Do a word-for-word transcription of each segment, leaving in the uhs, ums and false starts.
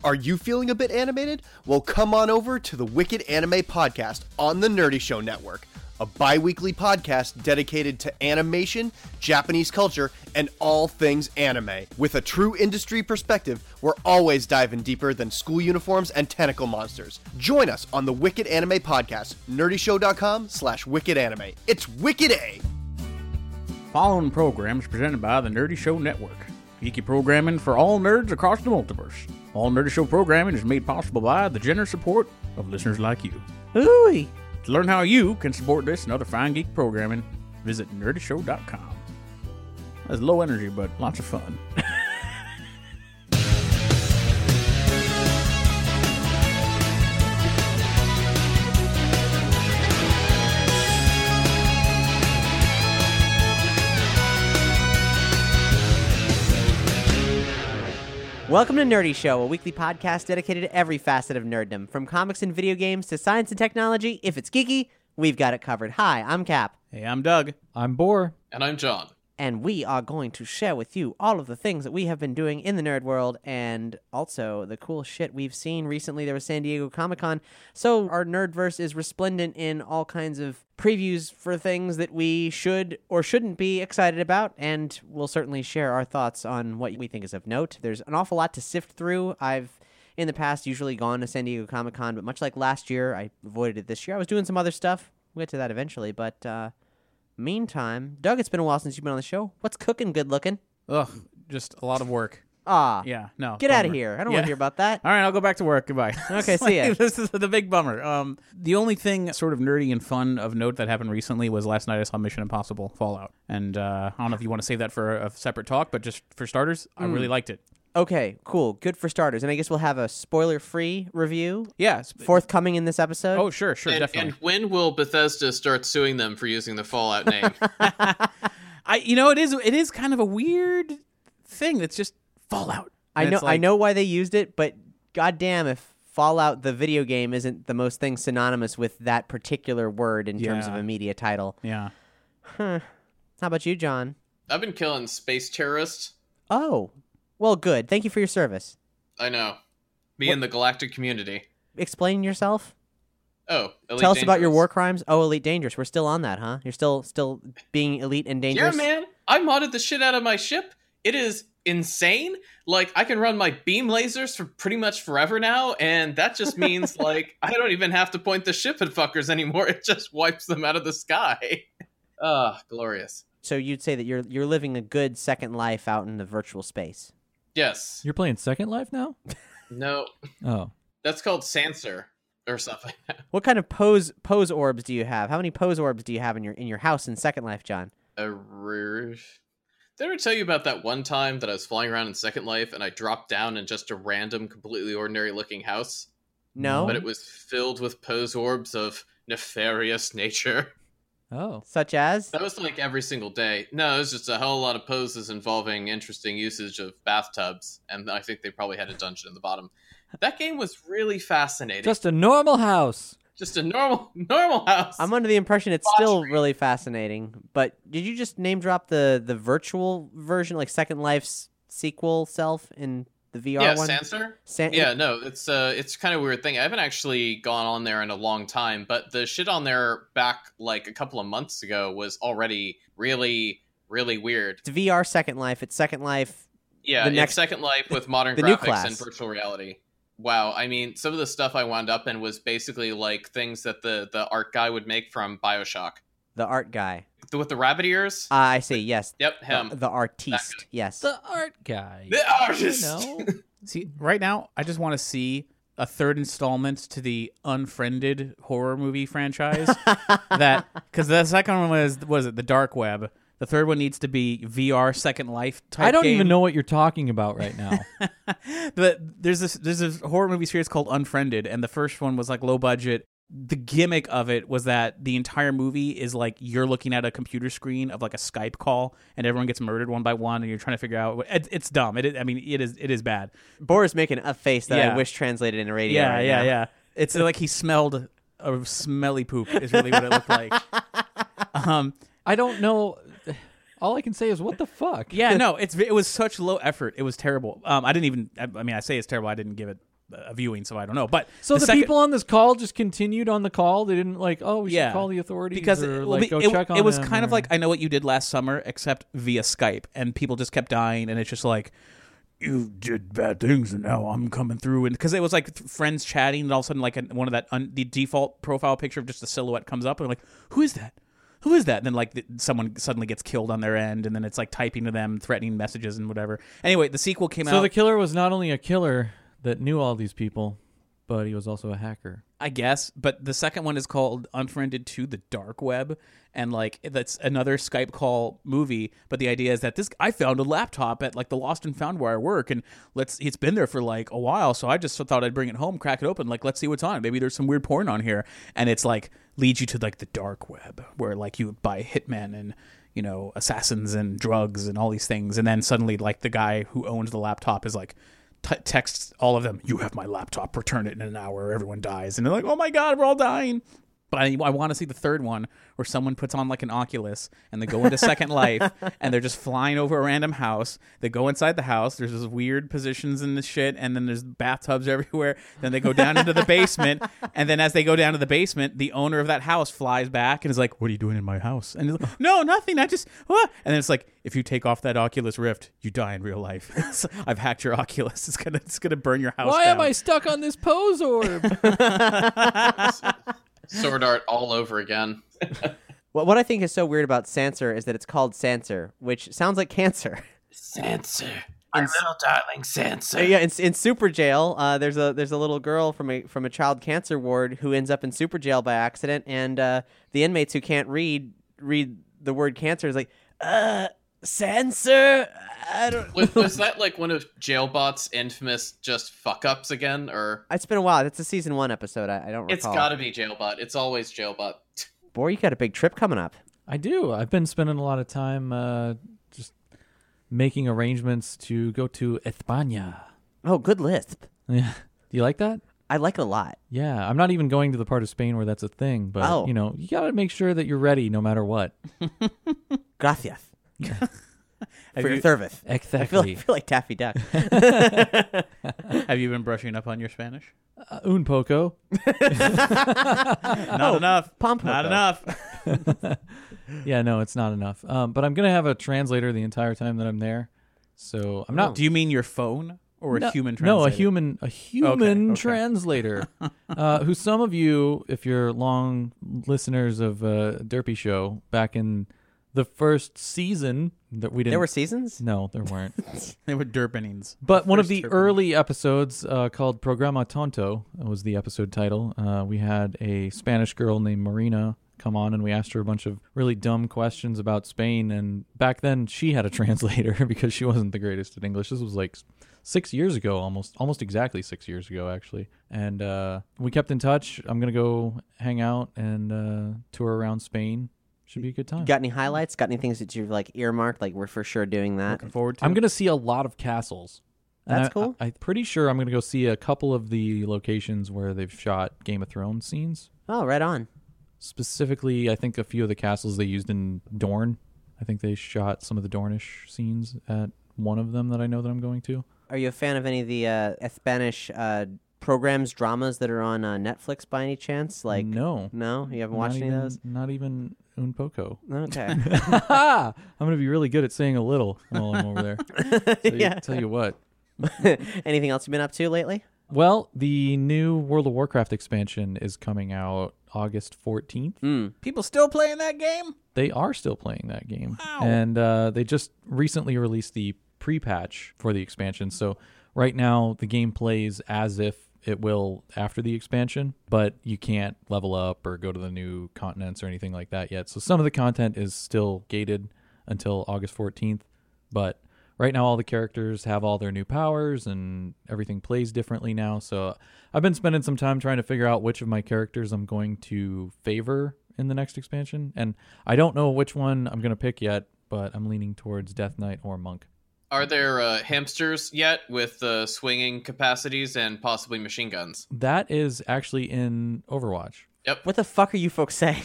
Are you feeling a bit animated? Well, come on over to the Wicked Anime Podcast on the Nerdy Show Network, a bi-weekly podcast dedicated to animation, Japanese culture, and all things anime. With a true industry perspective, we're always diving deeper than school uniforms and tentacle monsters. Join us on the Wicked Anime Podcast, nerdyshow.com slash wicked anime. It's Wicked A! Following program is presented by the Nerdy Show Network. Geeky programming for all nerds across the multiverse. All Nerdy Show programming is made possible by the generous support of listeners like you. Ooh. To learn how you can support this and other fine geek programming, visit nerdy show dot com. That's low energy, but lots of fun. Welcome to Nerdy Show, a weekly podcast dedicated to every facet of nerddom, from comics and video games to science and technology. If it's geeky, we've got it covered. Hi, I'm Cap. Hey, I'm Doug. I'm Boar. And I'm John. And we are going to share with you all of the things that we have been doing in the nerd world and also the cool shit we've seen. Recently, there was San Diego Comic-Con, so our nerdverse is resplendent in all kinds of previews for things that we should or shouldn't be excited about, and we'll certainly share our thoughts on what we think is of note. There's an awful lot to sift through. I've, in the past, usually gone to San Diego Comic-Con, but much like last year, I avoided it this year. I was doing some other stuff. We'll get to that eventually, but... uh meantime, Doug, it's been a while since you've been on the show. What's cooking good looking? Ugh, just a lot of work. Ah. Yeah, no. Get out of bummer. here. I don't Yeah. want to hear about that. All right, I'll go back to work. Goodbye. Okay, see ya. This is the big bummer. Um, the only thing sort of nerdy and fun of note that happened recently was last night I saw Mission Impossible Fallout. And uh, I don't know if you want to save that for a separate talk, but just for starters, I really liked it. Okay, cool. Good for starters. And I guess we'll have a spoiler-free review Yeah. sp- forthcoming in this episode. Oh, sure, sure, And, definitely. and when will Bethesda start suing them for using the Fallout name? I, you know, it is it is kind of a weird thing that's just Fallout. I And know it's I like- know why they used it, but goddamn if Fallout the video game isn't the most thing synonymous with that particular word in terms of Yeah. a media title. Yeah. Huh. How about you, John? I've been killing space terrorists. Oh. Well, good. Thank you for your service. I know. Me What- and the galactic community. Explain yourself. Oh, Elite Tell us about your Dangerous. war crimes. Oh, Elite Dangerous. We're still on that, huh? You're still still being elite and dangerous? Yeah, man. I modded the shit out of my ship. It is insane. Like, I can run my beam lasers for pretty much forever now, and that just means, like, I don't even have to point the ship at fuckers anymore. It just wipes them out of the sky. Ah, glorious. So you'd say that you're you're living a good second life out in the virtual space. Yes. You're playing Second Life now? No. Oh. That's called Sanser or something. What kind of pose pose orbs do you have? How many pose orbs do you have in your in your house in Second Life, John? A rare... Did I ever tell you about that one time that I was flying around in Second Life and I dropped down in just a random, completely ordinary looking house? No. But it was filled with pose orbs of nefarious nature. Oh. Such as? That was like every single day. No, it was just a hell lot of poses involving interesting usage of bathtubs, and I think they probably had a dungeon in the bottom. That game was really fascinating. Just, Just a normal house. just a normal normal house. I'm under the impression it's still really fascinating. But did you just name drop the the virtual version, like Second Life's sequel self in the V R yeah, one? Sanser? San- Yeah, no, it's uh, it's kind of a weird thing. I haven't actually gone on there in a long time, but the shit on there back like a couple of months ago was already really, really weird. It's V R Second Life. It's Second Life. Yeah, The in next- Second Life with modern the new graphics class. and virtual reality. Wow, I mean, some of the stuff I wound up in was basically like things that the, the art guy would make from BioShock. The art guy. The, with the rabbit ears? Ah, I see. Yes. Yep, him. The, the artiste. Yes. The art guy. The artist! No. See, right now, I just want to see a third installment to the Unfriended horror movie franchise. that because the second one was was it the Dark Web. The third one needs to be V R Second Life type. I don't game. even know what you're talking about right now. But there's this there's this horror movie series called Unfriended, and the first one was like low budget. The gimmick of it was that the entire movie is like you're looking at a computer screen of like a Skype call, and everyone gets murdered one by one, and you're trying to figure out. It, it's dumb. It is, I mean, it is it is bad. Boris making a face that Yeah. I wish translated into radio. Yeah, right yeah, now. yeah. It's like he smelled a smelly poop. Is really what it looked like. Um. I don't know. All I can say is, what the fuck? Yeah. No. It's it was such low effort. It was terrible. Um. I didn't even. I, I mean, I say it's terrible. I didn't give it a viewing, so I don't know. But So the, second- people on this call just continued on the call. They didn't like, oh, we should Yeah. call the authorities because or it, like go it, check on it was him kind of or- like I Know What You Did Last Summer, except via Skype, and people just kept dying, and it's just like, you did bad things, and now I'm coming through, and because it was like th- friends chatting, and all of a sudden, like one of that un- the default profile picture of just a silhouette comes up, and I'm like, who is that? Who is that? And then like the, someone suddenly gets killed on their end, and then it's like typing to them, threatening messages and whatever. Anyway, the sequel came So out. the killer was not only a killer that knew all these people, but he was also a hacker. I guess, but the second one is called Unfriended to the Dark Web, and like that's another Skype call movie. But the idea is that this I found a laptop at like the Lost and Found where I work, and let's it's been there for like a while, so I just thought I'd bring it home, crack it open, like let's see what's on it. Maybe there's some weird porn on here, and it's like leads you to like the dark web where like you buy hitmen and you know assassins and drugs and all these things, and then suddenly like the guy who owns the laptop is like. T- texts all of them, you have my laptop, return it in an hour or everyone dies. And they're like, oh my God, we're all dying. But I, I want to see the third one where someone puts on like an Oculus and they go into Second Life and they're just flying over a random house. They go inside the house. There's this weird positions in the shit, and then there's bathtubs everywhere. Then they go down into the basement, and then as they go down to the basement, the owner of that house flies back and is like, "What are you doing in my house?" And he's like, "No, nothing. I just." What? And then it's like, if you take off that Oculus Rift, you die in real life. So I've hacked your Oculus. It's gonna it's gonna burn your house Why down. am I stuck on this pose orb? Sword art all over again. What what I think is so weird about Sanser is that it's called Sanser, which sounds like cancer. Sanser. My little darling Sanser. Uh, yeah, in, in Super Jail, uh, there's a there's a little girl from a from a child cancer ward who ends up in Super Jail by accident, and uh, the inmates who can't read read the word cancer is like, uh, Sanser. I don't. was, was that like one of Jailbot's infamous just fuck ups again, or It's been a while. That's a season one episode. I, I don't recall. it's got to be Jailbot? It's always Jailbot. Boy, you got a big trip coming up. I do. I've been spending a lot of time uh, just making arrangements to go to España. Oh, good lisp. Yeah. Do you like that? I like it a lot. Yeah. I'm not even going to the part of Spain where that's a thing, but, Oh. you know, you got to make sure that you're ready no matter what. Gracias Have for your you- service. I feel, Exactly. I feel like Taffy Duck. Have you been brushing up on your Spanish? Uh, un poco. Not enough. Pom Not enough. Yeah, no, it's not enough. Um, but I'm going to have a translator the entire time that I'm there. So I'm not Do you mean your phone or a no, human translator? No, a human, a human okay. translator, uh, who some of you, if you're long listeners of uh, Derpy Show, back in the first season that we didn't. There were seasons? no, there weren't. They were derpenings. But one of First the derping. early episodes uh, called Programa Tonto was the episode title. Uh, we had a Spanish girl named Marina come on, and we asked her a bunch of really dumb questions about Spain. And back then, she had a translator because she wasn't the greatest at English. This was like six years ago, almost almost exactly six years ago, actually. And uh, we kept in touch. I'm going to go hang out and uh, tour around Spain. Should be a good time. Got any highlights? Got any things that you've like earmarked? Like we're for sure doing that. Looking forward to I'm it. going to see a lot of castles. And That's I- cool. I, I'm pretty sure I'm going to go see a couple of the locations where they've shot Game of Thrones scenes. Oh, right on. Specifically, I think a few of the castles they used in Dorne. I think they shot some of the Dornish scenes at one of them that I know that I'm going to. Are you a fan of any of the uh, Spanish uh, programs, dramas that are on uh, Netflix by any chance? Like no. no, you haven't Not watched any even, of those. Not even un poco. Okay. I'm going to be really good at saying a little while I'm over there. Tell you, Yeah. tell you what. Anything else you've been up to lately? Well, the new World of Warcraft expansion is coming out August fourteenth. Mm. People still playing that game? They are still playing that game. Wow. And uh, they just recently released the pre-patch for the expansion. So right now the game plays as if it will after the expansion, but you can't level up or go to the new continents or anything like that yet. So some of the content is still gated until August fourteenth, but right now all the characters have all their new powers and everything plays differently now. So I've been spending some time trying to figure out which of my characters I'm going to favor in the next expansion. And I don't know which one I'm going to pick yet, but I'm leaning towards Death Knight or Monk. Are there uh, hamsters yet with uh, swinging capacities and possibly machine guns? That is actually in Overwatch. What the fuck are you folks saying?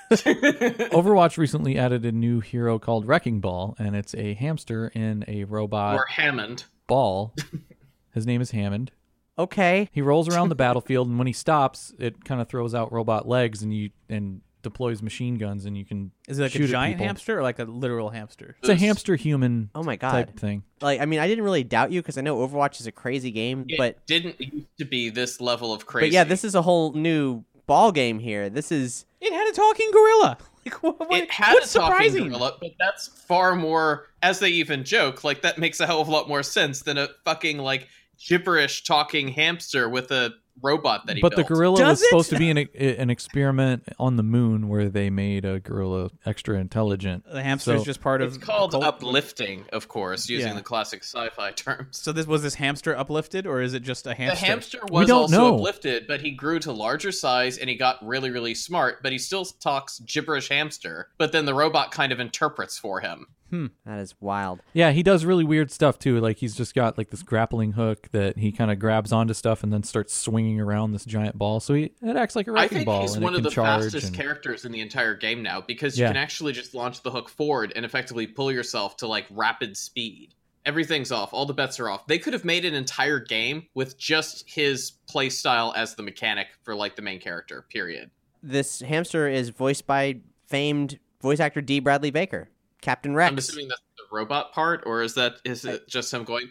Overwatch recently added a new hero called Wrecking Ball, and it's a hamster in a robot Or Hammond? ball. His name is Hammond. Okay. He rolls around the battlefield, and when he stops, it kind of throws out robot legs, and you and deploys machine guns, and you can Is it like shoot a at giant people. hamster or like a literal hamster? It's a hamster human Oh my god. type thing. Like, I mean, I didn't really doubt you because I know Overwatch is a crazy game, It but didn't used to be this level of crazy. but yeah, this is a whole new ball game here. This is It had a talking gorilla. Like, what, what, It had what's a talking surprising? gorilla, but that's far more, as they even joke, like that makes a hell of a lot more sense than a fucking like gibberish talking hamster with a robot that he But built. the gorilla Does was it? supposed to be an an experiment on the moon where they made a gorilla extra intelligent. The hamster is So- just part of. It's called a cult? uplifting, of course, using Yeah. the classic sci-fi terms. So this was this hamster uplifted, or is it just a The hamster? hamster was don't also know. uplifted, but he grew to larger size and he got really, really smart, but he still talks gibberish hamster, but then the robot kind of interprets for him. that is wild. Yeah, he does really weird stuff too. Like he's just got like this grappling hook that he kind of grabs onto stuff and then starts swinging around this giant ball. So he it acts like a I wrecking think ball he's and one it of can the charge. fastest and- characters in the entire game now because you Yeah. can actually just launch the hook forward and effectively pull yourself to like rapid speed. Everything's off. All the bets are off. They could have made an entire game with just his play style as the mechanic for like the main character, period. This hamster is voiced by famed voice actor D. Bradley Baker, Captain Rex. I'm assuming that's the robot part, or is that is it just him going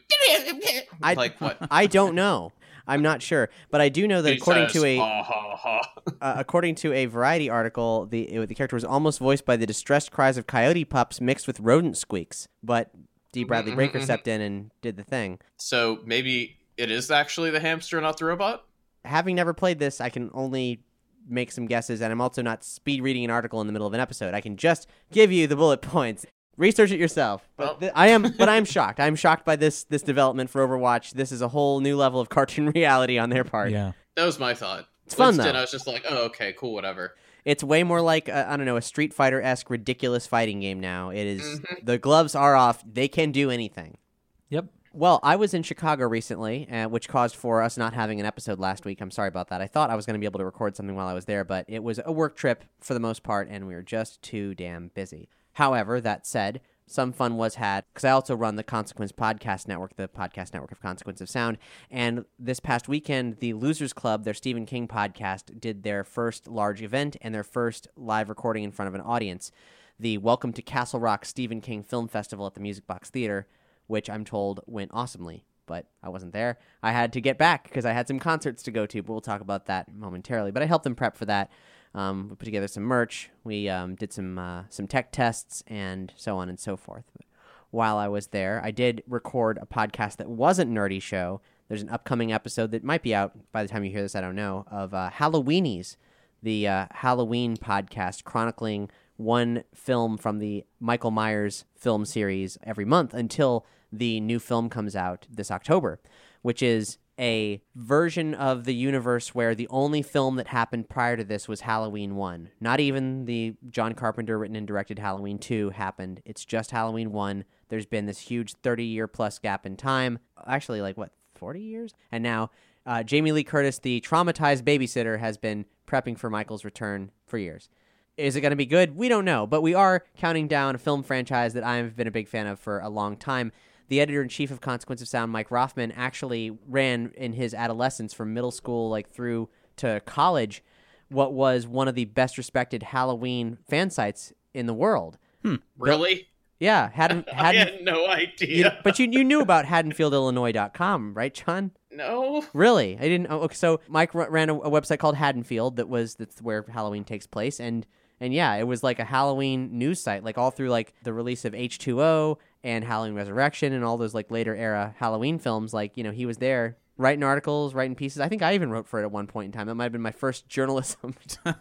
I, like what? I don't know. I'm not sure, but I do know that He according says, to a "Ha, ha, ha." uh, according to a Variety article, the the character was almost voiced by the distressed cries of coyote pups mixed with rodent squeaks. But D. Bradley Mhm, Baker mhm. stepped in and did the thing. So maybe it is actually the hamster, not the robot. Having never played this, I can only make some guesses, and I'm also not speed reading an article in the middle of an episode. I can just give you the bullet points. Research it yourself. But Well- th- I am, but I'm shocked. I'm shocked by this this development for Overwatch. This is a whole new level of cartoon reality on their part. Yeah. That was my thought. It's fun, Instead, though. I was just like, oh, okay, cool, whatever. It's way more like I I don't know a Street Fighter esque ridiculous fighting game now. It is- Mhm. the gloves are off. They can do anything. Yep. Well, I was in Chicago recently, uh, which caused for us not having an episode last week. I'm sorry about that. I thought I was going to be able to record something while I was there, but it was a work trip for the most part, and we were just too damn busy. However, that said, some fun was had because I also run the Consequence Podcast Network, the podcast network of Consequence of Sound. And this past weekend, the Losers Club, their Stephen King podcast, did their first large event and their first live recording in front of an audience. The Welcome to Castle Rock Stephen King Film Festival at the Music Box Theater, which I'm told went awesomely, but I wasn't there. I had to get back because I had some concerts to go to, but we'll talk about that momentarily. But I helped them prep for that. Um, we put together some merch. We um, did some uh, some tech tests and so on and so forth. While I was there, I did record a podcast that wasn't Nerdy Show. There's an upcoming episode that might be out by the time you hear this, I don't know, of uh, Halloweenies, the uh, Halloween podcast chronicling one film from the Michael Myers film series every month until the new film comes out this October, which is a version of the universe where the only film that happened prior to this was Halloween one. Not even the John Carpenter written and directed Halloween two happened. It's just Halloween one. There's been this huge thirty-year plus gap in time. Actually, like, what, forty years? And now uh, Jamie Lee Curtis, the traumatized babysitter, has been prepping for Michael's return for years. Is it going to be good? We don't know, but we are counting down a film franchise that I've been a big fan of for a long time. The editor-in-chief of Consequence of Sound, Mike Rothman, actually ran in his adolescence from middle school like through to college what was one of the best-respected Halloween fan sites in the world. Really? Yeah, Haddon, I Haddon, had no idea. you, but you you knew about Haddonfield Illinois dot com, right, John? No. Really? I didn't. Oh, okay, so Mike r- ran a, a website called Haddonfield that was that's where Halloween takes place, and and yeah, it was like a Halloween news site, like all through like the release of H two O and Halloween Resurrection and all those like later era Halloween films. Like, you know, he was there writing articles, writing pieces. I think I even wrote for it at one point in time. That might have been my first journalism.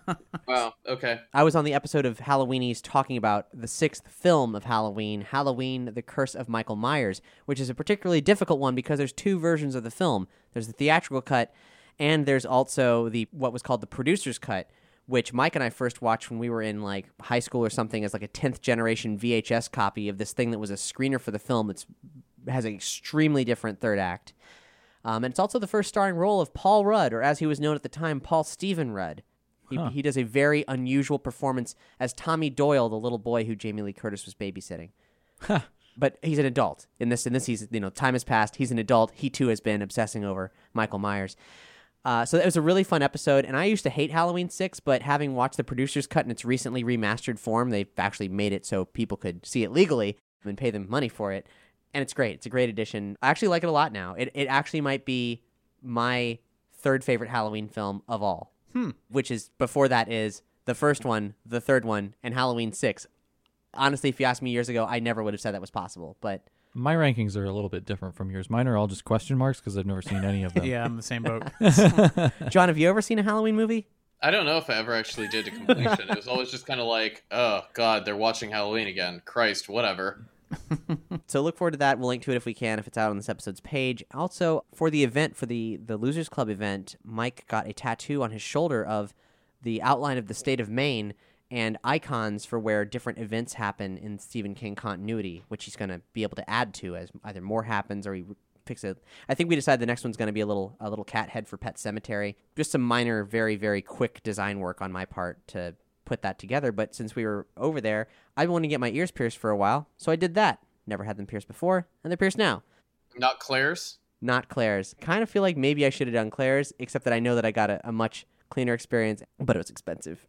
Wow. Okay. I was on the episode of Halloweenies talking about the sixth film of Halloween, Halloween, The Curse of Michael Myers, which is a particularly difficult one because there's two versions of the film. There's the theatrical cut, and there's also the what was called the producer's cut, which Mike and I first watched when we were in like high school or something as like a tenth generation V H S copy of this thing that was a screener for the film that has an extremely different third act. Um, and it's also the first starring role of Paul Rudd, or as he was known at the time, Paul Stephen Rudd. He, Huh. he does a very unusual performance as Tommy Doyle, the little boy who Jamie Lee Curtis was babysitting. But he's an adult in this. In this, he's you know, time has passed. He's an adult. He too has been obsessing over Michael Myers. Uh, so it was a really fun episode, and I used to hate Halloween six, but having watched the producer's cut in its recently remastered form, they've actually made it so people could see it legally and pay them money for it, and it's great. It's a great addition. I actually like it a lot now. It it actually might be my third favorite Halloween film of all, Hmm. which is, before that is the first one, the third one, and Halloween six. Honestly, if you asked me years ago, I never would have said that was possible, but... My rankings are a little bit different from yours. Mine are all just question marks because I've never seen any of them. Yeah, I'm in the same boat. John, have you ever seen a Halloween movie? I don't know if I ever actually did to completion. It was always just kind of like, oh, God, they're watching Halloween again. Christ, whatever. So look forward to that. We'll link to it if we can, if it's out on this episode's page. Also, for the event, for the, the Losers Club event, Mike got a tattoo on his shoulder of the outline of the state of Maine and icons for where different events happen in Stephen King continuity, which he's going to be able to add to as either more happens or he picks a... I think we decided the next one's going to be a little a little cat head for Pet Sematary. Just some minor, very, very quick design work on my part to put that together. But since we were over there, I've been wanting to get my ears pierced for a while, so I did that. Never had them pierced before, and they're pierced now. Not Claire's? Not Claire's. Kind of feel like maybe I should have done Claire's, except that I know that I got a, a much cleaner experience, but it was expensive.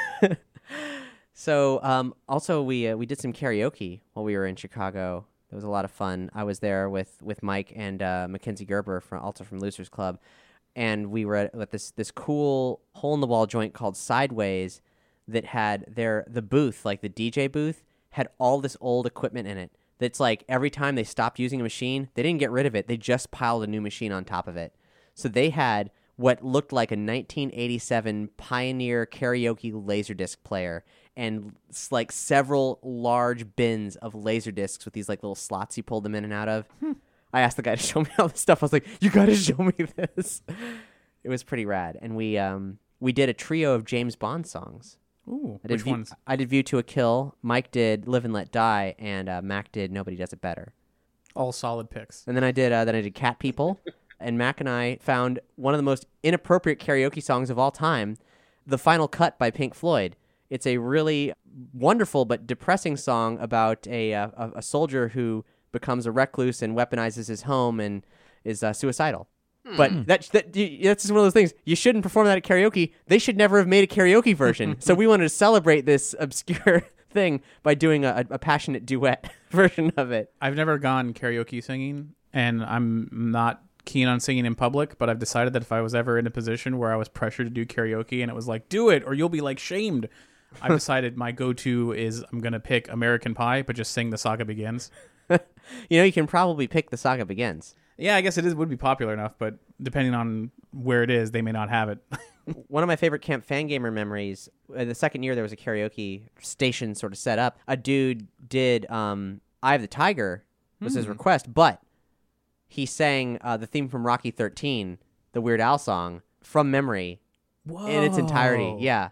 So, um, also we uh, we did some karaoke while we were in Chicago. It was a lot of fun. I was there with, with Mike and uh, Mackenzie Gerber, from also from Losers Club, and we were at, at this this cool hole in the wall joint called Sideways that had their the booth, like the D J booth, had all this old equipment in it. That's like every time they stopped using a machine, they didn't get rid of it. They just piled a new machine on top of it. So they had what looked like a nineteen eighty-seven Pioneer karaoke Laserdisc player and s- like several large bins of Laserdiscs with these like little slots you pulled them in and out of. Hmm. I asked the guy to show me all this stuff. I was like, you got to show me this. It was pretty rad. And we um we did a trio of James Bond songs. Ooh, I did which View- ones? I did View to a Kill. Mike did Live and Let Die, and uh, Mac did Nobody Does It Better. All solid picks. And then I did uh, then I did Cat People, and Mac and I found one of the most inappropriate karaoke songs of all time, "The Final Cut" by Pink Floyd. It's a really wonderful but depressing song about a uh, a, a soldier who becomes a recluse and weaponizes his home and is uh, suicidal. But that, that that's just one of those things. You shouldn't perform that at karaoke. They should never have made a karaoke version. So we wanted to celebrate this obscure thing by doing a, a passionate duet version of it. I've never gone karaoke singing, and I'm not keen on singing in public, but I've decided that if I was ever in a position where I was pressured to do karaoke and it was like, do it or you'll be like shamed, I've decided my go-to is I'm going to pick American Pie, but just sing The Saga Begins. You know, you can probably pick The Saga Begins. Yeah, I guess it is would be popular enough, but depending on where it is, they may not have it. One of my favorite Camp Fangamer memories, uh, the second year there was a karaoke station sort of set up, a dude did um, Eye of the Tiger was his request, but he sang uh, the theme from Rocky thirteen, the Weird Al song, from memory Whoa. in its entirety. Yeah.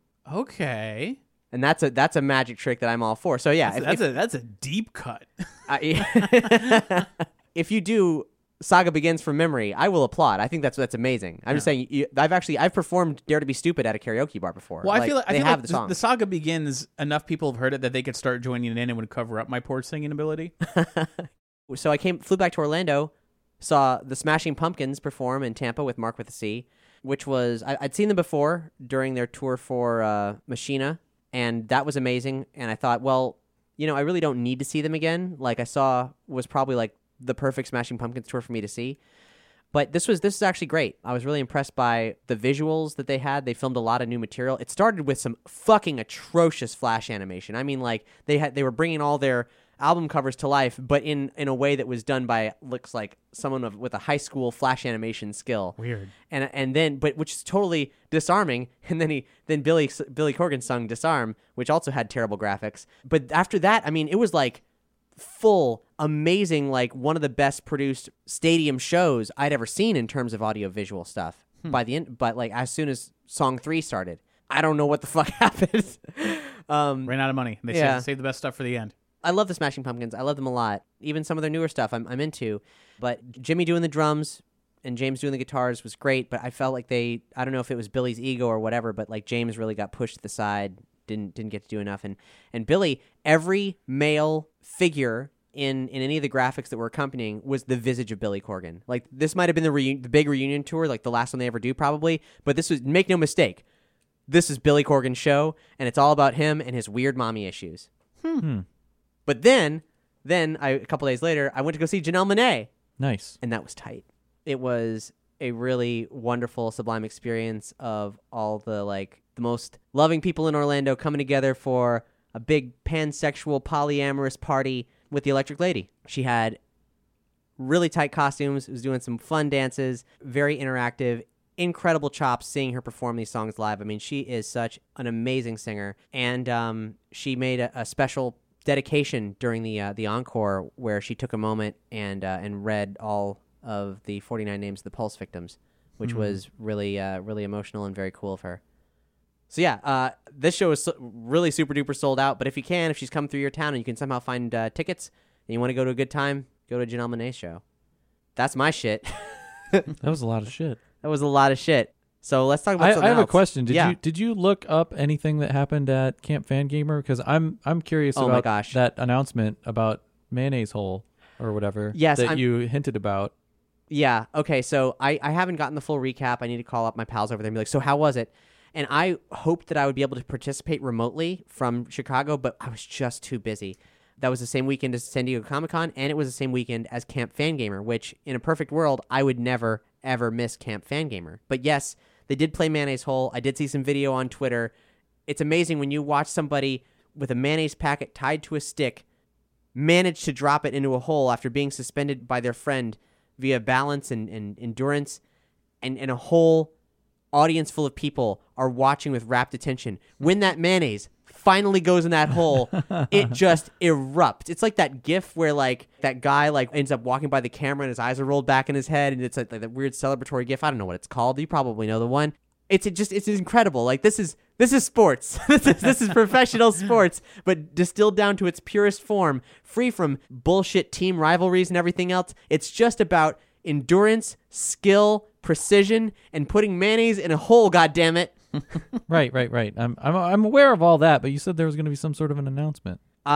Okay. And that's a that's a magic trick that I'm all for. So yeah, That's, if, that's if, a that's a deep cut. I- if you do Saga Begins from memory, I will applaud. I think that's that's amazing. I'm just saying, you, I've actually I've performed Dare to Be Stupid at a karaoke bar before. Well, I feel like I they feel have like the song. the Saga Begins. Enough people have heard it that they could start joining in and would cover up my poor singing ability. So I came flew back to Orlando, saw the Smashing Pumpkins perform in Tampa with Mark with a C, which was I, I'd seen them before during their tour for uh, Machina, and that was amazing. And I thought, well, you know, I really don't need to see them again. Like I saw was probably like the perfect Smashing Pumpkins tour for me to see. But this was this is actually great. I was really impressed by the visuals that they had. They filmed a lot of new material. It started with some fucking atrocious flash animation. I mean, like they had they were bringing all their album covers to life, but in, in a way that was done by looks like someone of, with a high school flash animation skill. Weird. And and then but which is totally disarming. And then he then Billy Billy Corgan sung "Disarm," which also had terrible graphics. But after that, I mean, it was like full, amazing, like one of the best produced stadium shows I'd ever seen in terms of audio visual stuff. Hmm. By the end, but like as soon as song three started, I don't know what the fuck happened. um, Ran out of money. They Yeah. saved, saved the best stuff for the end. I love the Smashing Pumpkins. I love them a lot. Even some of their newer stuff I'm, I'm into. But Jimmy doing the drums and James doing the guitars was great, but I felt like they, I don't know if it was Billy's ego or whatever, but like James really got pushed to the side, didn't didn't get to do enough. And, and Billy, every male figure in, in any of the graphics that were accompanying was the visage of Billy Corgan. Like, this might have been the, reu- the big reunion tour, like the last one they ever do probably, but this was, make no mistake, this is Billy Corgan's show, and it's all about him and his weird mommy issues. Hmm. But then, then I, a couple days later, I went to go see Janelle Monáe, Nice. and that was tight. It was a really wonderful, sublime experience of all the, like, the most loving people in Orlando coming together for a big pansexual polyamorous party with the Electric Lady. She had really tight costumes, was doing some fun dances, very interactive, incredible chops seeing her perform these songs live. I mean, she is such an amazing singer, and um, she made a, a special dedication during the uh, the encore where she took a moment and uh, and read all of the forty-nine names of the Pulse victims, which mm-hmm. was really uh, really emotional and very cool of her. So yeah, uh, this show is so, really super duper sold out. But if you can, if she's come through your town and you can somehow find uh, tickets and you want to go to a good time, go to Janelle Monáe's show. That's my shit. That was a lot of shit. That was a lot of shit. So let's talk about I, something I have else. a question. Did yeah. you did you look up anything that happened at Camp Fangamer? Because I'm I'm curious Oh about my gosh. that announcement about Mayonnaise Hole or whatever Yes, that I'm- you hinted about. Yeah. Okay. So I, I haven't gotten the full recap. I need to call up my pals over there and be like, so how was it? And I hoped that I would be able to participate remotely from Chicago, but I was just too busy. That was the same weekend as San Diego Comic-Con, and it was the same weekend as Camp Fangamer, which in a perfect world, I would never, ever miss Camp Fangamer. But yes, they did play Mayonnaise Hole. I did see some video on Twitter. It's amazing when you watch somebody with a mayonnaise packet tied to a stick manage to drop it into a hole after being suspended by their friend via balance and, and endurance, and, and a whole audience full of people are watching with rapt attention. When that mayonnaise finally goes in that hole, it just erupts. It's like that gif where like that guy like ends up walking by the camera and his eyes are rolled back in his head, and it's like, like that weird celebratory gif. I don't know what it's called. You probably know the one. It's it just it's incredible. Like this is this is sports. this is this is professional sports, but distilled down to its purest form, free from bullshit team rivalries and everything else. It's just about endurance, skill, precision, and putting mayonnaise in a hole. God damn it! Right, right, right. I'm I'm I'm aware of all that, but you said there was going to be some sort of an announcement. Uh,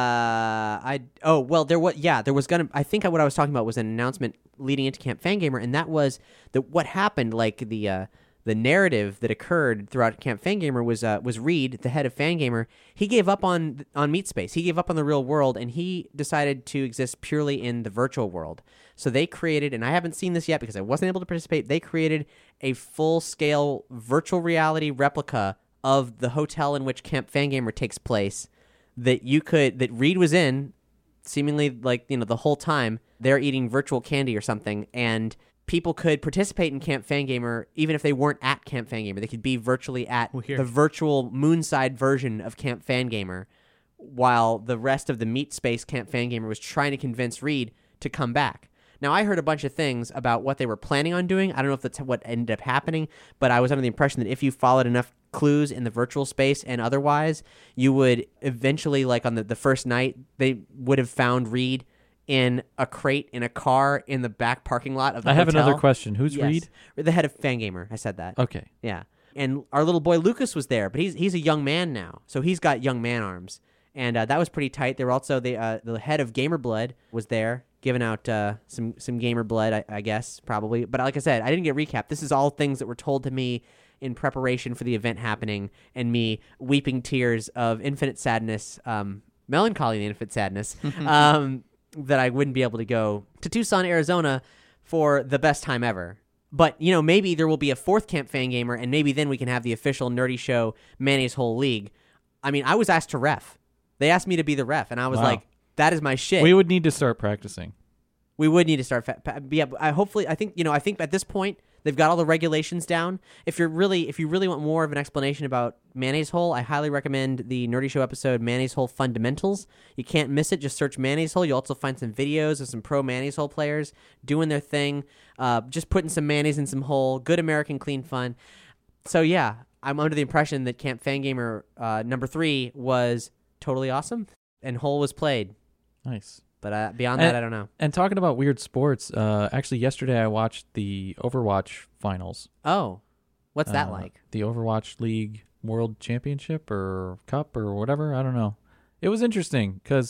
I oh well, there was yeah, there was gonna. I think what I was talking about was an announcement leading into Camp Fangamer, and that was that what happened. Like the uh, the narrative that occurred throughout Camp Fangamer was uh, was Reed, the head of Fangamer. He gave up on on MeatSpace. He gave up on the real world, and he decided to exist purely in the virtual world. So they created, and I haven't seen this yet because I wasn't able to participate. They created a full scale virtual reality replica of the hotel in which Camp Fangamer takes place. That you could, that Reed was in, seemingly like, you know, the whole time. They're eating virtual candy or something, and people could participate in Camp Fangamer even if they weren't at Camp Fangamer. They could be virtually at Well, here- the virtual Moonside version of Camp Fangamer, while the rest of the Meat Space Camp Fangamer was trying to convince Reed to come back. Now, I heard a bunch of things about what they were planning on doing. I don't know if that's what ended up happening, but I was under the impression that if you followed enough clues in the virtual space and otherwise, you would eventually, like on the, the first night, they would have found Reed in a crate in a car in the back parking lot of the I have hotel. another question. Who's Yes. Reed? The head of Fangamer. I said that. Okay. Yeah. And our little boy Lucas was there, but he's he's a young man now, so he's got young man arms, and uh, that was pretty tight. There were also the uh, the head of Gamer Blood was there, giving out uh, some some gamer blood, I, I guess probably. But like I said, I didn't get recap. This is all things that were told to me in preparation for the event happening, and me weeping tears of infinite sadness, um, melancholy and infinite sadness, um, that I wouldn't be able to go to Tucson, Arizona, for the best time ever. But, you know, maybe there will be a fourth Camp Fangamer, and maybe then we can have the official Nerdy Show Mayonnaise Hole League. I mean, I was asked to ref. They asked me to be the ref, and I was Wow. like, that is my shit. We would need to start practicing. We would need to start. Fa- pa- yeah, I hopefully, I think, you know, I think at this point, they've got all the regulations down. If you're really, if you really want more of an explanation about Mayonnaise Hole, I highly recommend the Nerdy Show episode Mayonnaise Hole Fundamentals. You can't miss it. Just search Mayonnaise Hole. You'll also find some videos of some pro Mayonnaise Hole players doing their thing, uh, just putting some mayonnaise in some hole. Good American clean fun. So yeah, I'm under the impression that Camp Fangamer uh, number three was totally awesome, and Hole was played. Nice. But uh, beyond And- that, I don't know. And talking about weird sports, uh, actually yesterday I watched the Overwatch finals. Oh, what's that Uh, like? The Overwatch League World Championship or Cup or whatever. I don't know. It was interesting because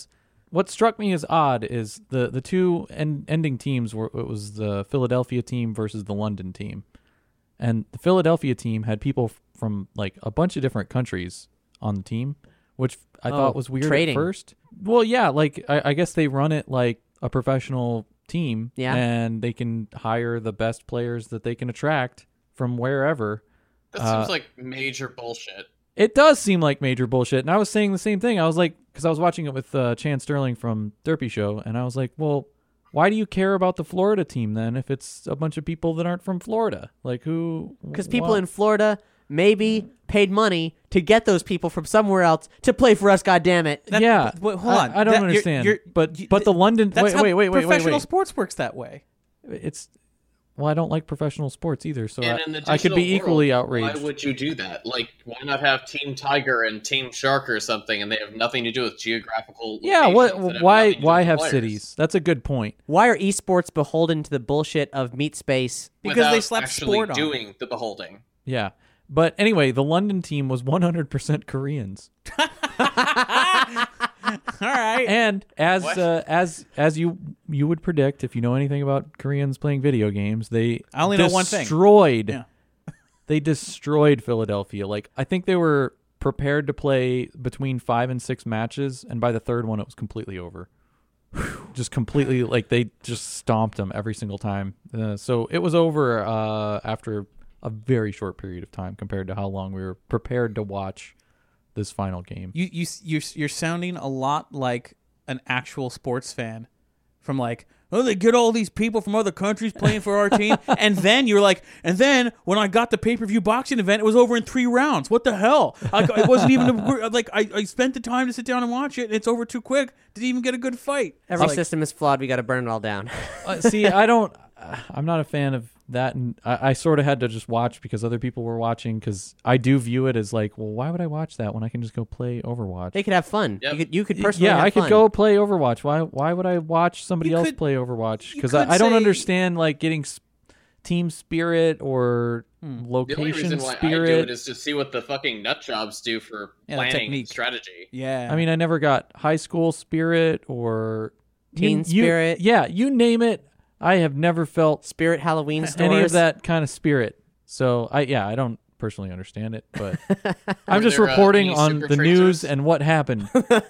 what struck me as odd is the the two en- ending teams were it was the Philadelphia team versus the London team, and the Philadelphia team had people f- from like a bunch of different countries on the team, which I Oh, thought was weird trading. at first. Well, yeah, like I, I guess they run it like a professional team, Yeah. and they can hire the best players that they can attract from wherever. That Uh, seems like major bullshit. It does seem like major bullshit, and I was saying the same thing. I was like, because I was watching it with uh, Chan Sterling from Derpy Show, and I was like, well, why do you care about the Florida team then if it's a bunch of people that aren't from Florida? Like who? Because people wha- in Florida maybe paid money to get those people from somewhere else to play for us. God damn it! That- yeah, but- wait, hold I- on. I, don't That- you're- understand. you're- but you- but the London That's wait how wait wait wait wait professional wait. sports works that way. It's well, I don't like professional sports either, so And I, in the I could be digital equally world, outraged. Why would you do that? Like, why not have Team Tiger and Team Shark or something, and they have nothing to do with geographical? yeah, locations what? that have Why? nothing to do Why with have players? cities? That's a good point. Why are esports beholden to the bullshit of meat space? Because Without they slapped actually sport on it. doing the beholding. Yeah, but anyway, the London team was one hundred percent Koreans. All right. And as What? uh, as as you you would predict, if you know anything about Koreans playing video games, they I only know one thing. destroyed. Yeah. They destroyed Philadelphia. Like I think they were prepared to play between five and six matches, and by the third one, it was completely over. Just completely like they just stomped them every single time. Uh, so it was over uh, after a very short period of time compared to how long we were prepared to watch this final game. You you you're you're sounding a lot like an actual sports fan, from like, oh, they get all these people from other countries playing for our team, and then you're like, and then when I got the pay per view boxing event, it was over in three rounds. What the hell? I, it wasn't even a, like I, I spent the time to sit down and watch it. And it's over too quick. Didn't even get a good fight. Every Like, system is flawed. We got to burn it all down. Uh, see, I don't. uh, I'm not a fan of that, and I, I sort of had to just watch because other people were watching. Because I do view it as like, well, why would I watch that when I can just go play Overwatch? They could have fun. Yep. You could you could personally yeah, have I could fun. go play Overwatch. Why? Why would I watch somebody You else could- play Overwatch? you Because could I, I don't say- understand like getting s- team spirit or The only location reason why spirit. I do it is to see what the fucking nut jobs do for Yeah, the planning technique. strategy. Yeah. I mean, I never got high school spirit or Teen you- you- spirit. Yeah, you name it. I have never felt Spirit Halloween stores. any of that kind of spirit. So I yeah, I don't personally understand it, but I'm Were just there, uh, reporting any on super the tracers? news and what happened.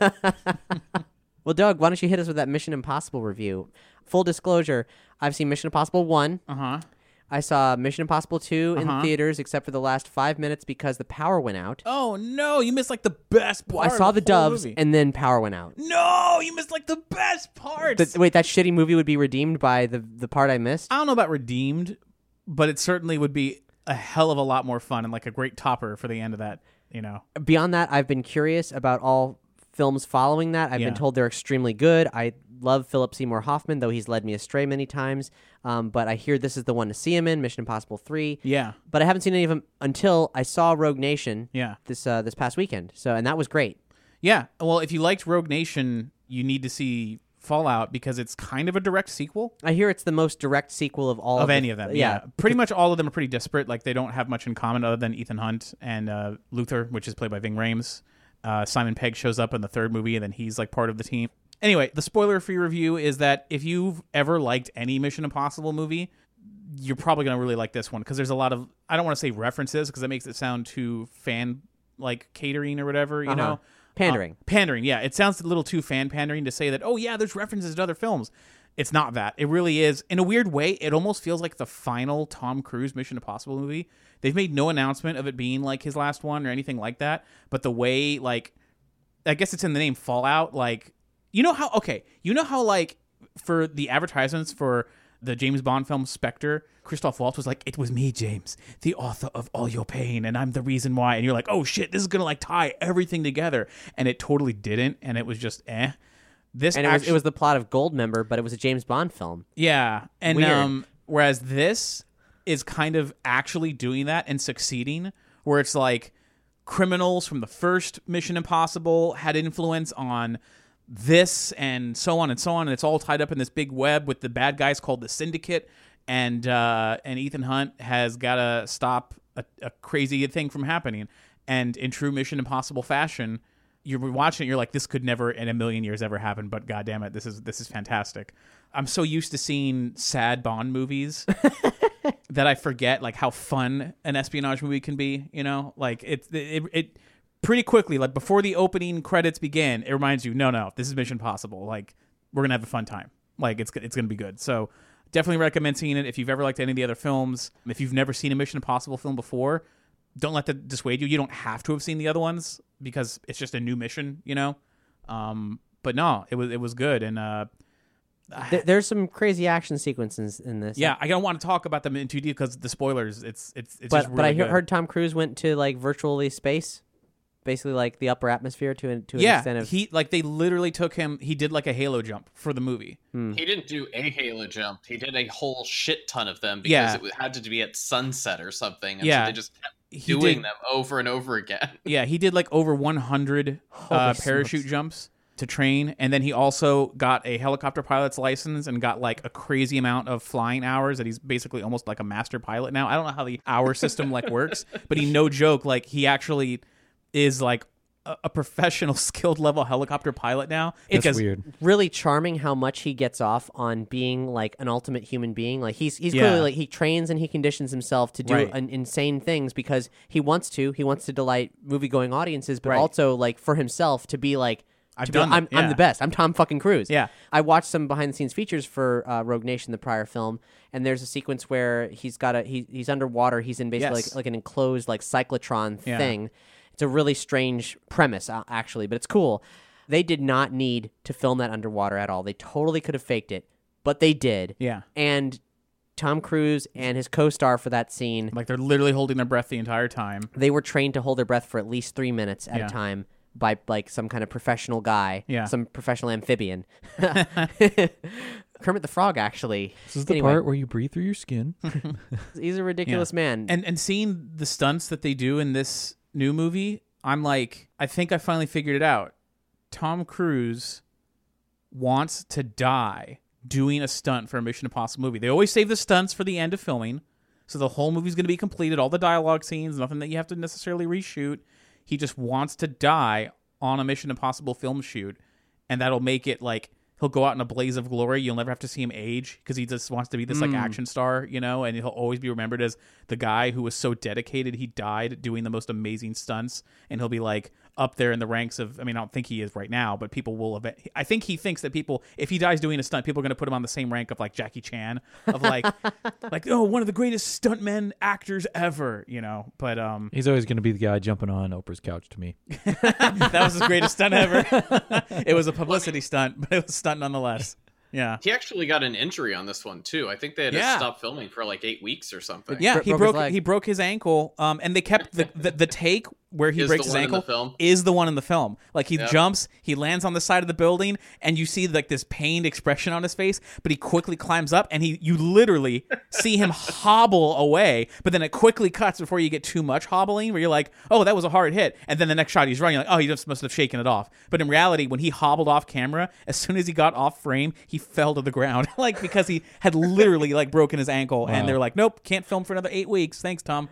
Well, Doug, why don't you hit us with that Mission Impossible review? Full disclosure, I've seen Mission Impossible one. uh huh. I saw Mission Impossible two in Uh-huh. theaters, except for the last five minutes because the power went out. Oh no, you missed like the best part. I saw of the whole doves, movie. and then power went out. No, you missed like the best parts. Th- wait, that shitty movie would be redeemed by the the part I missed? I don't know about redeemed, but it certainly would be a hell of a lot more fun and like a great topper for the end of that. You know, Beyond that, I've been curious about all films following that. I've Yeah. been told they're extremely good. I love Philip Seymour Hoffman, though he's led me astray many times. Um, but I hear this is the one to see him in, Mission Impossible three. yeah, But I haven't seen any of them until I saw Rogue Nation yeah, this uh, this past weekend. So, and that was great. yeah. Well, if you liked Rogue Nation, you need to see Fallout because it's kind of a direct sequel I hear it's the most direct sequel of all of the- any of them. Yeah, pretty much all of them are pretty disparate. Like they don't have much in common other than Ethan Hunt and uh, Luther, which is played by Ving Rhames. Uh, Simon Pegg shows up in the third movie, and then he's like part of the team. Anyway, the spoiler-free review is that if you've ever liked any Mission Impossible movie, you're probably going to really like this one because there's a lot of, I don't want to say references because that makes it sound too fan like catering or whatever, you Uh-huh. know. Pandering. Uh, pandering, yeah. It sounds a little too fan pandering to say that, oh, yeah, there's references to other films. It's not that. It really is. In a weird way, it almost feels like the final Tom Cruise Mission Impossible movie. They've made no announcement of it being like his last one or anything like that. But the way, like, I guess it's in the name Fallout. Like, you know how, okay, you know how, like, for the advertisements for the James Bond film Spectre, Christoph Waltz was like, it was me, James, the author of all your pain, and I'm the reason why. And you're like, oh shit, this is gonna like tie everything together. And it totally didn't, and it was just eh. This And it was, actu- it was the plot of Goldmember, but it was a James Bond film. yeah. And Weird. um whereas this is kind of actually doing that and succeeding, where it's like criminals from the first Mission Impossible had influence on this and so on and so on, and it's all tied up in this big web with the bad guys called the Syndicate, and uh, and Ethan Hunt has got to stop a, a crazy thing from happening. And in true Mission Impossible fashion, you're watching it, you're like, this could never in a million years ever happen, but god damn it, this is this is fantastic. I'm so used to seeing sad Bond movies that I forget like how fun an espionage movie can be, you know? Like it it, it pretty quickly, like before the opening credits begin, it reminds you, no, no, this is Mission Impossible. Like we're gonna have a fun time. Like it's it's gonna be good. So definitely recommend seeing it if you've ever liked any of the other films. If you've never seen a Mission Impossible film before, don't let that dissuade you. You don't have to have seen the other ones because it's just a new mission, you know. Um, but no, it was it was good, and uh, There, there's some crazy action sequences in this. yeah, I don't want to talk about them in too deep because the spoilers. It's it's it's but just really but I he- good. heard Tom Cruise went to like virtually space, basically like the upper atmosphere to an, to an yeah, extent of. he like they literally took him. He did like a Halo jump for the movie. He didn't do a Halo jump. He did a whole shit ton of them because Yeah. it had to be at sunset or something. And Yeah. so they just kept He doing did- them over and over again. Yeah, he did like over one hundred uh, Holy parachute smokes. jumps to train, and then he also got a helicopter pilot's license and got like a crazy amount of flying hours that he's basically almost like a master pilot now. I don't know how the hour system like works, but he no joke like he actually is like a, a professional skilled level helicopter pilot now. That's Because- weird. Really charming how much he gets off on being like an ultimate human being. Like he's he's Yeah. clearly like he trains and he conditions himself to do Right. an, insane things because he wants to. He wants to delight movie going audiences, but Right. also like for himself to be like. I've to be, done that, I'm, I'm yeah. the best. I'm Tom fucking Cruise. Yeah. I watched some behind the scenes features for uh, Rogue Nation, the prior film, and there's a sequence where he's got a he, he's underwater. He's in basically Yes. like, like an enclosed like cyclotron Yeah. thing. It's a really strange premise, uh, actually, but it's cool. They did not need to film that underwater at all. They totally could have faked it, but they did. Yeah. And Tom Cruise and his co-star for that scene, Like they're literally holding their breath the entire time. they were trained to hold their breath for at least three minutes at Yeah. a time by like some kind of professional guy, Yeah. some professional amphibian. Kermit the Frog, actually. This is the Anyway, part where you breathe through your skin. he's a ridiculous man. And and seeing the stunts that they do in this new movie, I'm like, I think I finally figured it out. Tom Cruise wants to die doing a stunt for a Mission Impossible movie. They always save the stunts for the end of filming, so the whole movie's going to be completed, all the dialogue scenes, nothing that you have to necessarily reshoot. He just wants to die on a Mission Impossible film shoot, and that'll make it like he'll go out in a blaze of glory. You'll never have to see him age because he just wants to be this like action star, you know, and he'll always be remembered as the guy who was so dedicated he died doing the most amazing stunts, and he'll be like up there in the ranks of, I mean, I don't think he is right now, but people will event, I think he thinks that people, if he dies doing a stunt, people are going to put him on the same rank of like Jackie Chan, of like like oh, one of the greatest stuntmen actors ever, you know. But um He's always going to be the guy jumping on Oprah's couch to me. that was his greatest stunt ever. It was a publicity stunt, but it was a stunt nonetheless. Yeah. He actually got an injury on this one too. I think they had Yeah. to stop filming for like eight weeks or something. Yeah, Bro- he broke his broke leg. he broke his ankle, um, and they kept the, the, the take where he Is breaks the his one in ankle the film? is the one in the film. Like he Yeah. jumps, he lands on the side of the building, and you see like this pained expression on his face. But he quickly climbs up, and he you literally see him hobble away. But then it quickly cuts before you get too much hobbling, where you're like, "Oh, that was a hard hit." And then the next shot, he's running like, "Oh, he just must have shaken it off." But in reality, when he hobbled off camera, as soon as he got off frame, he fell to the ground, like because he had literally like broken his ankle. And Wow. they're like, "Nope, can't film for another eight weeks." Thanks, Tom.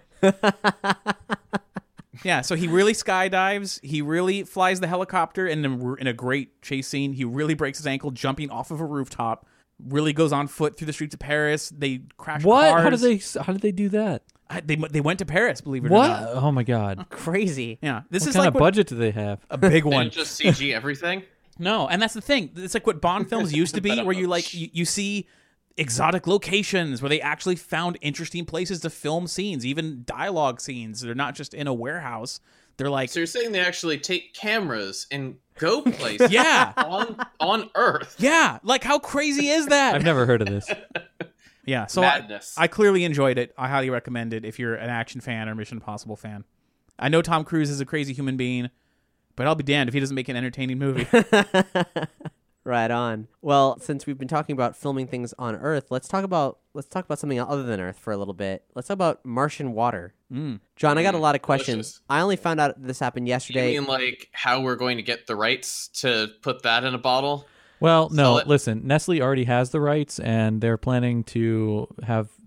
Yeah, so he really skydives. He really flies the helicopter in a, in a great chase scene. He really breaks his ankle jumping off of a rooftop. Really goes on foot through the streets of Paris. They crash What? cars. How did they? How did they do that? I- They they went to Paris. Believe it or What? not. Oh my god! Crazy. Yeah, this What is kind like of what- budget do they have? a big They one. didn't just C G everything. No, and that's the thing. It's like what Bond films used to be, But, where you uh, like you, you see exotic locations where they actually found interesting places to film scenes, even dialogue scenes. They're not just in a warehouse. They're like, So you're saying they actually take cameras and go places yeah, on on Earth? yeah. Like how crazy is that? I've never heard of this. Yeah, so I, Madness. I clearly enjoyed it. I highly recommend it if you're an action fan or Mission Impossible fan. I know Tom Cruise is a crazy human being, but I'll be damned if he doesn't make an entertaining movie. Right on. Well, since we've been talking about filming things on Earth, let's talk about let's talk about something other than Earth for a little bit. Let's talk about Martian water. Mm. John, I got a Mm, lot of questions. delicious. I only found out this happened You yesterday. mean like how we're going to get the rights to put that in a bottle? Well, no, Sell it. listen. Nestle already has the rights, and they're planning to have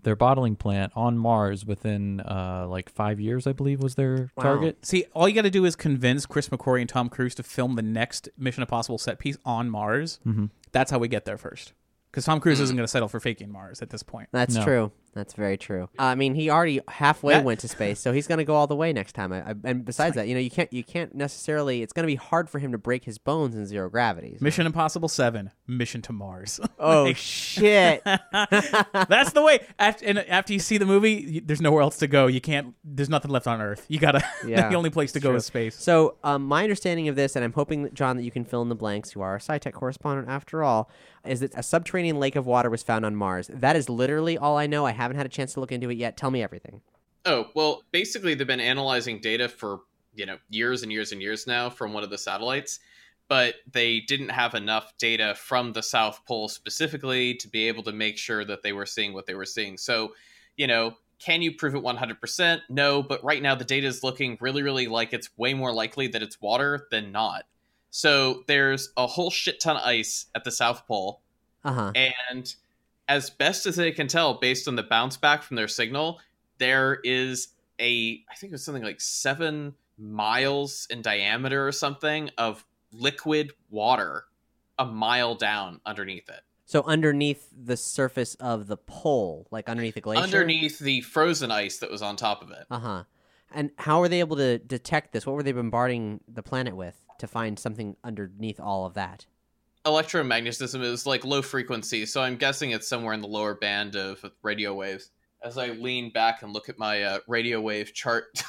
their bottling plant on Mars within uh, like five years, I believe, was their Wow. target. See, all you got to do is convince Chris McQuarrie and Tom Cruise to film the next Mission Impossible set piece on Mars. Mm-hmm. That's how we get there first. Because Tom Cruise isn't going to settle for faking Mars at this point. That's No. true. That's very true. Uh, I mean, he already halfway That- went to space, so he's going to go all the way next time. I, I, and besides that, you know, you can't you can't necessarily. It's going to be hard for him to break his bones in zero gravity. so- Mission Impossible seven, Mission to Mars. Oh Like, shit! that's the way. After, and after you see the movie, you, there's nowhere else to go. You can't. There's nothing left on Earth. You gotta. Yeah, the only place to go is space. So, um, my understanding of this, and I'm hoping, that, John, that you can fill in the blanks. You are a SciTech correspondent after all. Is that a subterranean lake of water was found on Mars? That is literally all I know. I haven't had a chance to look into it yet. Tell me everything. Oh, well, basically they've been analyzing data for, you know, years and years and years now from one of the satellites, but they didn't have enough data from the South Pole specifically to be able to make sure that they were seeing what they were seeing. So, you know, can you prove it one hundred percent? No, but right now the data is looking really, really like it's way more likely that it's water than not. So there's a whole shit ton of ice at the South Pole, Uh huh. and as best as they can tell, based on the bounce back from their signal, there is a, I think it was something like seven miles in diameter or something of liquid water a mile down underneath it. So underneath the surface of the pole, like underneath the glacier. Underneath the frozen ice that was on top of it. Uh huh. And how were they able to detect this? What were they bombarding the planet with to find something underneath all of that? Electromagnetism is like low frequency, so I'm guessing it's somewhere in the lower band of radio waves. As I lean back and look at my uh, radio wave chart,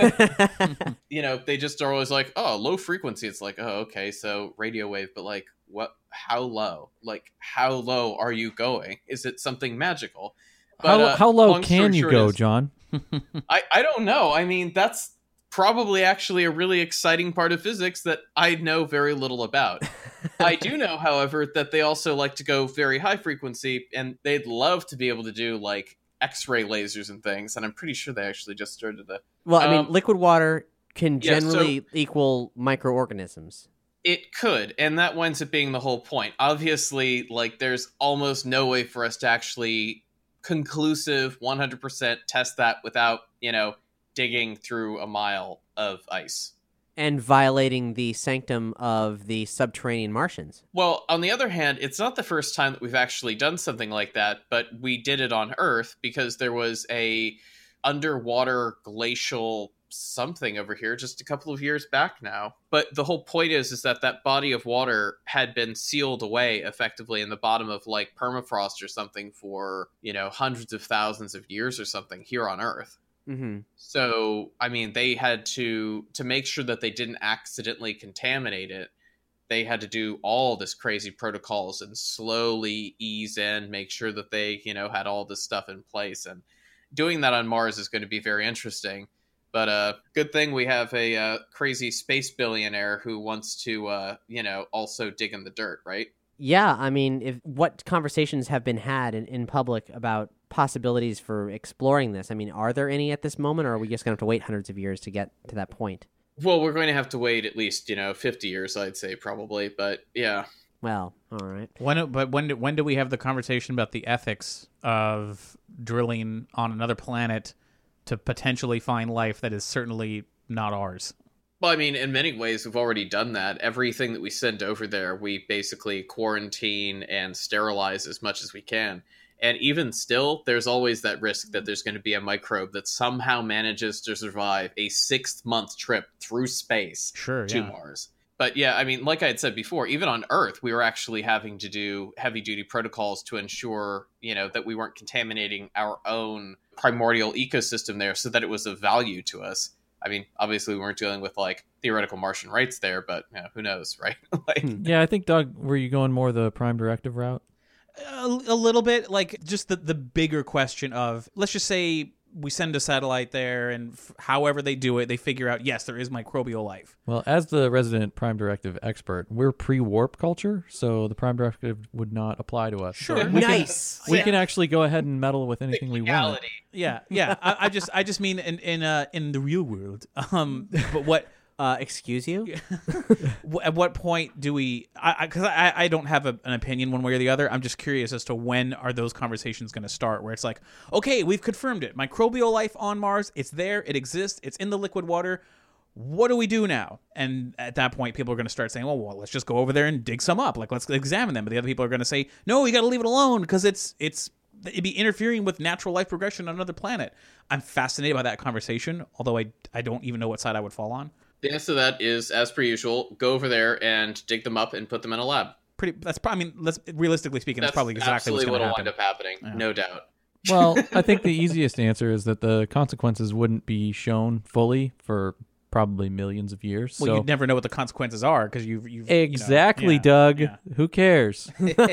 you know, they just are always like, oh, low frequency. It's like, oh, okay, so radio wave, but like, what? How low? Like, how low are you going? Is it something magical? But, how uh, how low long can story you short go, is- John? I, I don't know. I mean, that's probably actually a really exciting part of physics that I know very little about. I do know, however, that they also like to go very high frequency, and they'd love to be able to do like X-ray lasers and things, and I'm pretty sure they actually just started to. Well, I mean, Um, liquid water can yeah, so- generally equal microorganisms. It could, and that winds up being the whole point. Obviously, like, there's almost no way for us to actually conclusive one hundred percent test that without, you know, digging through a mile of ice. And violating the sanctum of the subterranean Martians. Well, on the other hand, it's not the first time that we've actually done something like that, but we did it on Earth because there was a underwater glacial something over here just a couple of years back now. But the whole point is is that that body of water had been sealed away effectively in the bottom of like permafrost or something for, you know, hundreds of thousands of years or something here on Earth. Mm-hmm. So, I mean, they had to to make sure that they didn't accidentally contaminate it. They had to do all this crazy protocols and slowly ease in, make sure that they, you know, had all this stuff in place. And doing that on Mars is going to be very interesting. But uh, good thing we have a uh, crazy space billionaire who wants to, uh, you know, also dig in the dirt, right? Yeah, I mean, if what conversations have been had in, in public about possibilities for exploring this? I mean, are there any at this moment, or are we just going to have to wait hundreds of years to get to that point? Well, we're going to have to wait at least, you know, fifty years, I'd say, probably. But yeah. Well, all right. When, but when do, when do we have the conversation about the ethics of drilling on another planet to potentially find life that is certainly not ours? Well, I mean, in many ways, we've already done that. Everything that we send over there, we basically quarantine and sterilize as much as we can. And even still, there's always that risk that there's going to be a microbe that somehow manages to survive a six-month trip through space Sure, to yeah. Mars. But yeah, I mean, like I had said before, even on Earth, we were actually having to do heavy-duty protocols to ensure, you know, that we weren't contaminating our own primordial ecosystem there so that it was of value to us. I mean, obviously we weren't dealing with like theoretical Martian rights there, but you know, who knows, right? like, Yeah, I think, Doug, were you going more the Prime Directive route? A, a little bit, like just the, the bigger question of, let's just say we send a satellite there and f- however they do it, they figure out, yes, there is microbial life. Well, as the resident Prime Directive expert, we're pre-warp culture, so the Prime Directive would not apply to us. So Sure. we Nice. Can, we Yeah. can actually go ahead and meddle with anything we want. reality. Yeah, yeah. I, I just I just mean in in uh, in the real world. Um, but what Uh, excuse you? W- At what point do we? Because I, I, I don't have a, an opinion one way or the other. I'm just curious as to when are those conversations going to start? Where it's like, okay, we've confirmed it. Microbial life on Mars. It's there. It exists. It's in the liquid water. What do we do now? And at that point, people are going to start saying, well, well, let's just go over there and dig some up. Like, let's examine them. But the other people are going to say, no, you got to leave it alone because it's it's it'd be interfering with natural life progression on another planet. I'm fascinated by that conversation, although I I don't even know what side I would fall on. The answer to that is, as per usual, go over there and dig them up and put them in a lab. Pretty. That's probably. I mean, let's realistically speaking, that's, That's probably exactly what's absolutely going to what'll happen. wind up happening, Yeah. no doubt. Well, I think the easiest answer is that the consequences wouldn't be shown fully for probably millions of years. Well, so you'd never know what the consequences are because you've, you've exactly, you know, yeah, Doug. yeah. Who cares?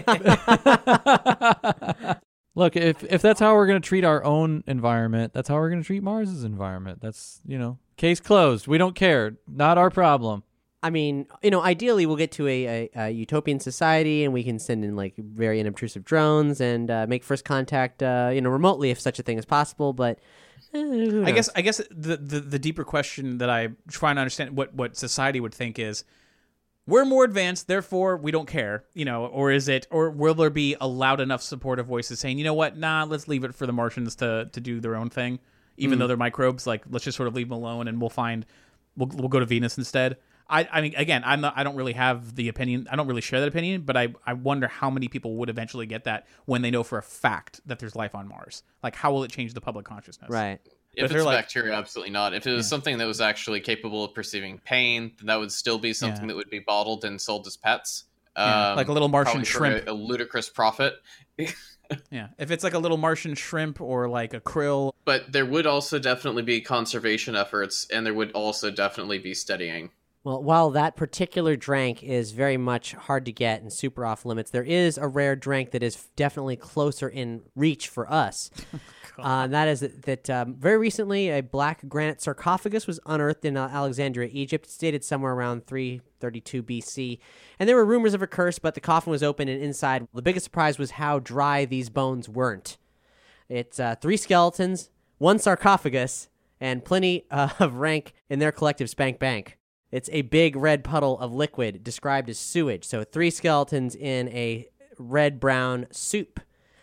Look, if if that's how we're going to treat our own environment, that's how we're going to treat Mars's environment. That's, you know, case closed. We don't care. Not our problem. I mean, you know, ideally we'll get to a, a, a utopian society and we can send in like very unobtrusive drones and uh, make first contact, uh, you know, remotely if such a thing is possible. But eh, who I knows? guess I guess the, the the deeper question that I'm trying to understand what what society would think is, we're more advanced, therefore we don't care, you know, or is it, or will there be a loud enough supportive voices saying, you know what, nah, let's leave it for the Martians to to do their own thing, even Mm. though they're microbes, like let's just sort of leave them alone and we'll find, we'll we'll go to Venus instead. I I mean, again, I'm not, I don't really have the opinion, I don't really share that opinion, but I I wonder how many people would eventually get that when they know for a fact that there's life on Mars. Like, how will it change the public consciousness? Right. If But they're it's like- bacteria, absolutely not. If it was Yeah. something that was actually capable of perceiving pain, then that would still be something Yeah. that would be bottled and sold as pets. Yeah, Um, like a little Martian probably for shrimp. A, a ludicrous profit. Yeah, if it's like a little Martian shrimp or like a krill. But there would also definitely be conservation efforts, and there would also definitely be studying. Well, while that particular drank is very much hard to get and super off limits, there is a rare drank that is definitely closer in reach for us. uh, and that is that, that um, very recently a black granite sarcophagus was unearthed in uh, Alexandria, Egypt. It's dated somewhere around three thirty-two B C. And there were rumors of a curse, but the coffin was open, and inside, the biggest surprise was how dry these bones weren't. It's uh, three skeletons, one sarcophagus, and plenty uh, of rank in their collective spank bank. It's a big red puddle of liquid described as sewage. So three skeletons in a red-brown soup.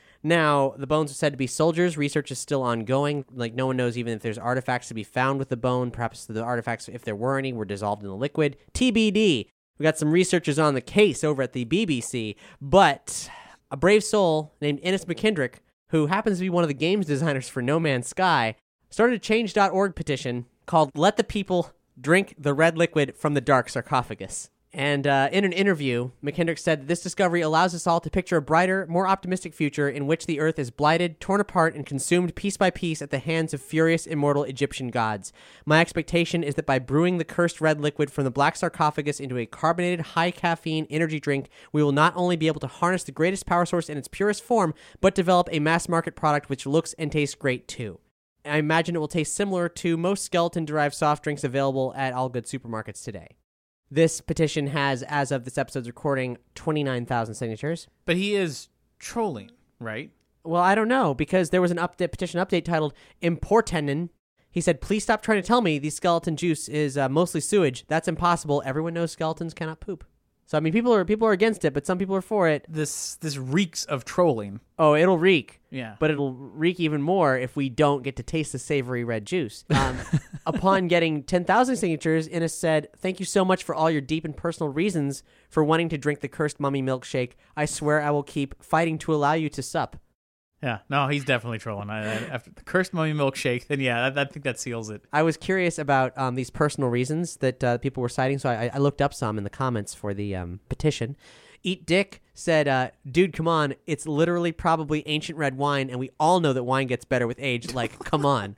Now, the bones are said to be soldiers. Research is still ongoing. Like, no one knows even if there's artifacts to be found with the bone. Perhaps the artifacts, if there were any, were dissolved in the liquid. T B D. We got some researchers on the case over at the B B C. But a brave soul named Ennis McKendrick, who happens to be one of the games designers for No Man's Sky, started a change dot org petition called Let the People Drink the Red Liquid from the Dark Sarcophagus. And uh, in an interview, McKendrick said that this discovery allows us all to picture a brighter, more optimistic future in which the Earth is blighted, torn apart, and consumed piece by piece at the hands of furious, immortal Egyptian gods. My expectation is that by brewing the cursed red liquid from the black sarcophagus into a carbonated, high-caffeine energy drink, we will not only be able to harness the greatest power source in its purest form, but develop a mass-market product which looks and tastes great too. I imagine it will taste similar to most skeleton-derived soft drinks available at all good supermarkets today. This petition has, as of this episode's recording, twenty-nine thousand signatures. But he is trolling, right? Well, I don't know, because there was an update, petition update titled Importenen. He said, please stop trying to tell me the skeleton juice is uh, mostly sewage. That's impossible. Everyone knows skeletons cannot poop. So, I mean, people are people are against it, but some people are for it. This this reeks of trolling. Oh, it'll reek. Yeah. But it'll reek even more if we don't get to taste the savory red juice. Um, upon getting ten thousand signatures, Ennis said, thank you so much for all your deep and personal reasons for wanting to drink the cursed mummy milkshake. I swear I will keep fighting to allow you to sup. Yeah, no, he's definitely trolling. I, I, after the cursed mummy milkshake, then yeah, I, I think that seals it. I was curious about um, these personal reasons that uh, people were citing, so I, I looked up some in the comments for the um, petition. Eat Dick said, uh, dude, come on. It's literally probably ancient red wine, and we all know that wine gets better with age. Like, come on.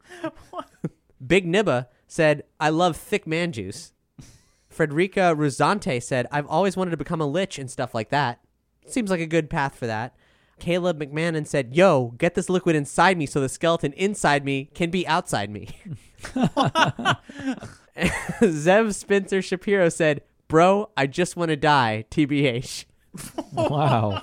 Big Nibba said, I love thick man juice. Frederica Ruzante said, I've always wanted to become a lich and stuff like that. Seems like a good path for that. Caleb McMahon said, yo, get this liquid inside me so the skeleton inside me can be outside me. Zev Spencer Shapiro said, bro, I just want to die, T B H. Wow.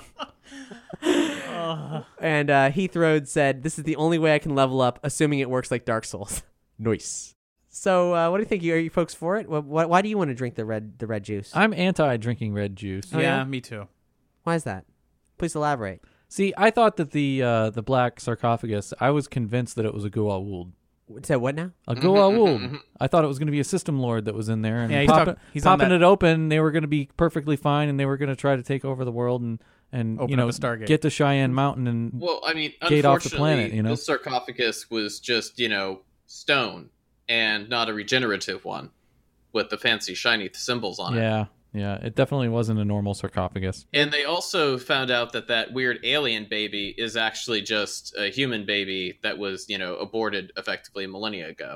And uh, Heath Rhodes said, this is the only way I can level up, assuming it works like Dark Souls. Nice. So, uh, what do you think? Are you folks for it? What, why do you want to drink the red the red juice? I'm anti drinking red juice. Oh, yeah, yeah? me too. Why is that? Please elaborate. See, I thought that the uh, the black sarcophagus, I was convinced that it was a Goa'uld. So what now? A Goa'uld. I thought it was going to be a system lord that was in there, and Yeah, he's pop- talk- he's on popping that- it open, they were going to be perfectly fine, and they were going to try to take over the world and and Open you know up a Stargate. get to Cheyenne Mountain and Well, I mean, Gate off the unfortunately, planet, you know? the sarcophagus was just, you know, stone and not a regenerative one with the fancy shiny symbols on it. yeah, yeah, it definitely wasn't a normal sarcophagus. And they also found out that that weird alien baby is actually just a human baby that was, you know, aborted effectively millennia ago.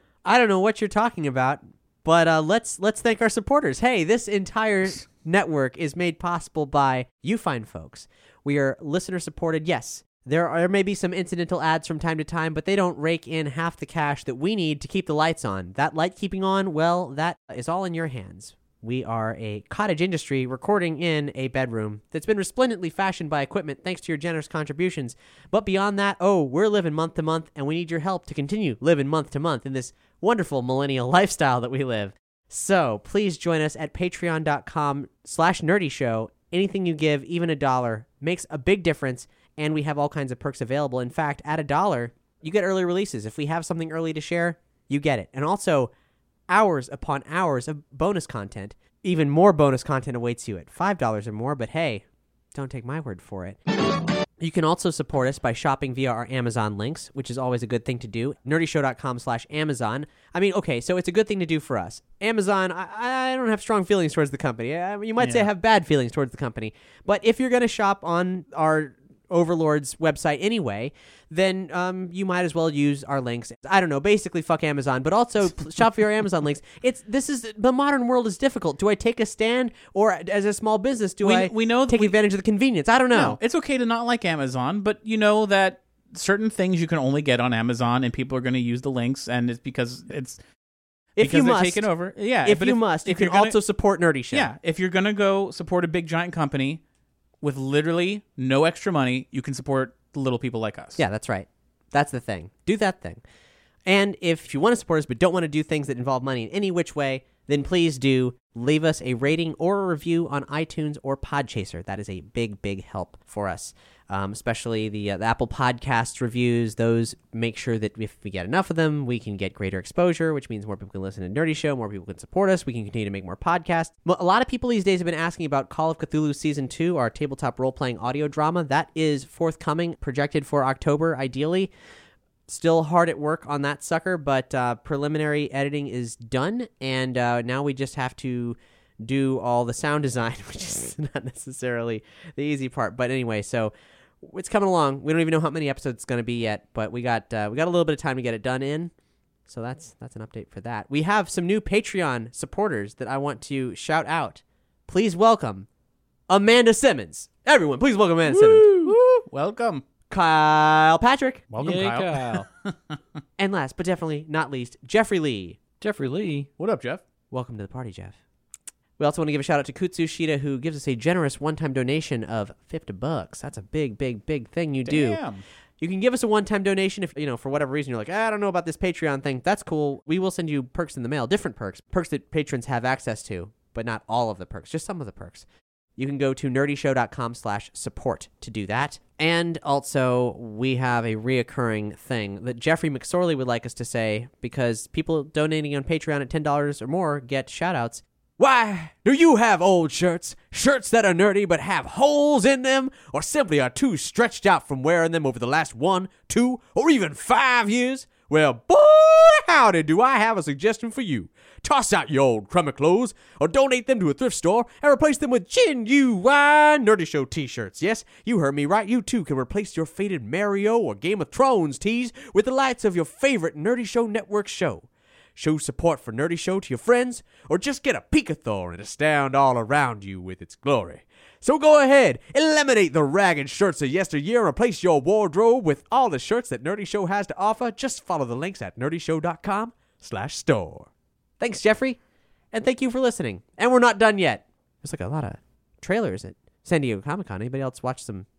I don't know what you're talking about, but uh, let's let's thank our supporters. Hey, this entire network is made possible by you fine folks. We are listener supported. Yes, there are maybe some incidental ads from time to time, but they don't rake in half the cash that we need to keep the lights on. That light keeping on, well, that is all in your hands. We are a cottage industry recording in a bedroom that's been resplendently fashioned by equipment thanks to your generous contributions. But beyond that, oh, we're living month to month, and we need your help to continue living month to month in this wonderful millennial lifestyle that we live. So please join us at patreon.com slash nerdy show. Anything you give, even a dollar, makes a big difference, and we have all kinds of perks available. In fact, at a dollar, you get early releases. If we have something early to share, you get it. And also, hours upon hours of bonus content. Even more bonus content awaits you at five dollars or more, but hey, don't take my word for it. You can also support us by shopping via our Amazon links, which is always a good thing to do. nerdyshow.com slash Amazon. I mean, okay, so it's a good thing to do for us. Amazon, I, I don't have strong feelings towards the company. I, you might say I have bad feelings towards the company. But if you're going to shop on our Overlord's website anyway, then um, you might as well use our links. I don't know, basically fuck Amazon, but also shop for your Amazon links. It's this is the modern world is difficult. Do I take a stand, or as a small business, do We- I we know that take we- advantage of the convenience? I don't know. No, it's okay to not like Amazon, but you know that certain things you can only get on Amazon, and people are going to use the links, and it's because it's if because you they're must, taking over. Yeah, if but you must, you if can you're gonna- also support Nerdy Show. Yeah, if you're gonna go support a big giant company with literally no extra money, you can support the little people like us. Yeah, that's right. That's the thing. Do that thing. And if you want to support us but don't want to do things that involve money in any which way, then please do leave us a rating or a review on iTunes or Podchaser. That is a big, big help for us, um, especially the, uh, the Apple Podcasts reviews. Those make sure that if we get enough of them, we can get greater exposure, which means more people can listen to Nerdy Show, more people can support us, we can continue to make more podcasts. A lot of people these days have been asking about Call of Cthulhu Season two, our tabletop role-playing audio drama. That is forthcoming, projected for October, ideally. Still hard at work on that sucker, but uh, preliminary editing is done, and uh, now we just have to do all the sound design, which is not necessarily the easy part. But anyway, so it's coming along. We don't even know how many episodes it's going to be yet, but we got uh, we got a little bit of time to get it done in. So that's that's an update for that. We have some new Patreon supporters that I want to shout out. Please welcome Amanda Simmons. Everyone, please welcome Amanda Simmons. Woo! Welcome. Kyle Patrick. Welcome, Yay, Kyle. Kyle. And last but definitely not least, Jeffrey Lee. Jeffrey Lee. What up, Jeff? Welcome to the party, Jeff. We also want to give a shout out to Kutsu Shida, who gives us a generous one-time donation of fifty bucks. That's a big, big, big thing you do. Damn. You can give us a one-time donation if, you know, for whatever reason you're like, I don't know about this Patreon thing. That's cool. We will send you perks in the mail, different perks, perks that patrons have access to, but not all of the perks, just some of the perks. You can go to nerdyshow.com slash support to do that. And also, we have a reoccurring thing that Jeffrey McSorley would like us to say, because people donating on Patreon at ten dollars or more get shout-outs. Why, do you have old shirts? Shirts that are nerdy but have holes in them? Or simply are too stretched out from wearing them over the last one, two, or even five years? Well, boy, howdy, do I have a suggestion for you. Toss out your old crummy clothes, or donate them to a thrift store, and replace them with genuine Nerdy Show t-shirts. Yes, you heard me right. You too can replace your faded Mario or Game of Thrones tees with the lights of your favorite Nerdy Show Network show. Show support for Nerdy Show to your friends, or just get a peek-a-thor and astound all around you with its glory. So go ahead, eliminate the ragged shirts of yesteryear and replace your wardrobe with all the shirts that Nerdy Show has to offer. Just follow the links at nerdyshow.com slash store. Thanks, Jeffrey, and thank you for listening. And we're not done yet. There's like a lot of trailers at San Diego Comic-Con. Anybody else watch some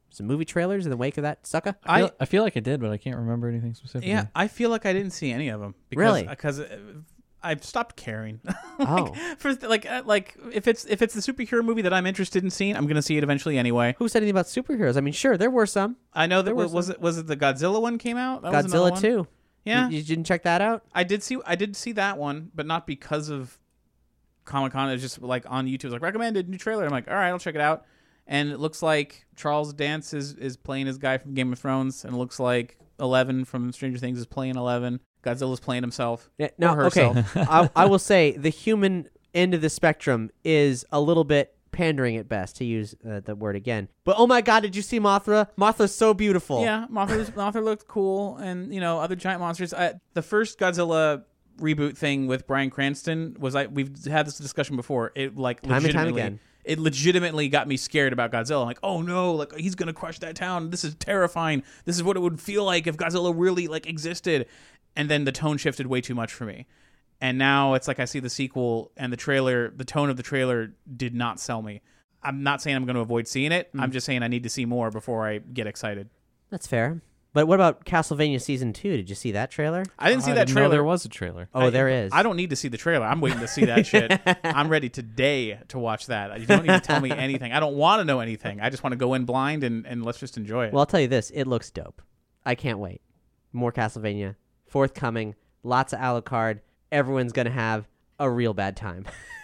some movie trailers in the wake of that sucker? I feel, I I feel like I did, but I can't remember anything specifically. yeah, I feel like I didn't see any of them. Because, Really? Because I've stopped caring. like, Oh. for like uh, like if it's if it's the superhero movie that I'm interested in seeing, I'm gonna see it eventually anyway. Who said anything about superheroes? I mean, sure, there were some. I know that There was, was was it was it the Godzilla one came out? That was another Godzilla one? two. Yeah, You, you didn't check that out? I did see I did see that one, but not because of Comic Con. It was just like on YouTube, it was like recommended new trailer. I'm like, all right, I'll check it out. And it looks like Charles Dance is is playing his guy from Game of Thrones, and it looks like Eleven from Stranger Things is playing Eleven. Godzilla's playing himself. Yeah, no, or okay. herself. I, I will say the human end of the spectrum is a little bit pandering at best, to use uh, the word again. But oh my god, did you see Mothra? Mothra's so beautiful. Yeah, Mothra, was- Mothra looked cool, and you know other giant monsters. I, the first Godzilla reboot thing with Bryan Cranston was like we've had this discussion before. It like Time and time legitimately, again. it legitimately got me scared about Godzilla. I'm like, oh no, like he's gonna crush that town. This is terrifying. This is what it would feel like if Godzilla really like existed. And then the tone shifted way too much for me. And now it's like I see the sequel and the trailer, the tone of the trailer did not sell me. I'm not saying I'm going to avoid seeing it. Mm. I'm just saying I need to see more before I get excited. That's fair. But what about Castlevania Season two? Did you see that trailer? I didn't see I that didn't know trailer. there was a trailer. Oh, I- there is. I don't need to see the trailer. I'm waiting to see that shit. I'm ready today to watch that. You don't need to tell me anything. I don't want to know anything. I just want to go in blind and, and let's just enjoy it. Well, I'll tell you this. It looks dope. I can't wait. More Castlevania. Forthcoming. Lots of Alucard. Everyone's going to have a real bad time.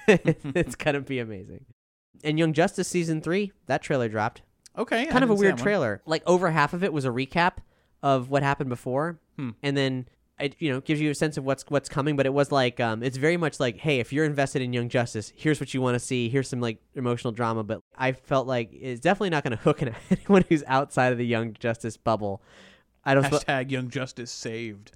It's going to be amazing. And Young Justice Season three, that trailer dropped. okay. I Kind of a didn't see weird that one. trailer. Like, over half of it was a recap of what happened before. Hmm. And then it, you know, gives you a sense of what's what's coming, but it was like um it's very much like, hey, if you're invested in Young Justice, here's what you want to see. Here's some like emotional drama, but I felt like it's definitely not going to hook anyone who's outside of the Young Justice bubble. I don't sp- Hashtag Young Justice saved.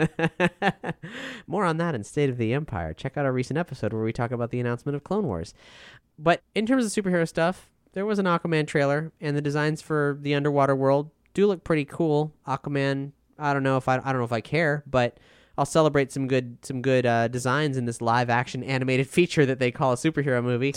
More on that in State of the Empire. Check out our recent episode where we talk about the announcement of Clone Wars. But in terms of superhero stuff, there was an Aquaman trailer, and the designs for the underwater world do look pretty cool. Aquaman, I don't know if I, I don't know if I care, but I'll celebrate some good some good uh, designs in this live action animated feature that they call a superhero movie.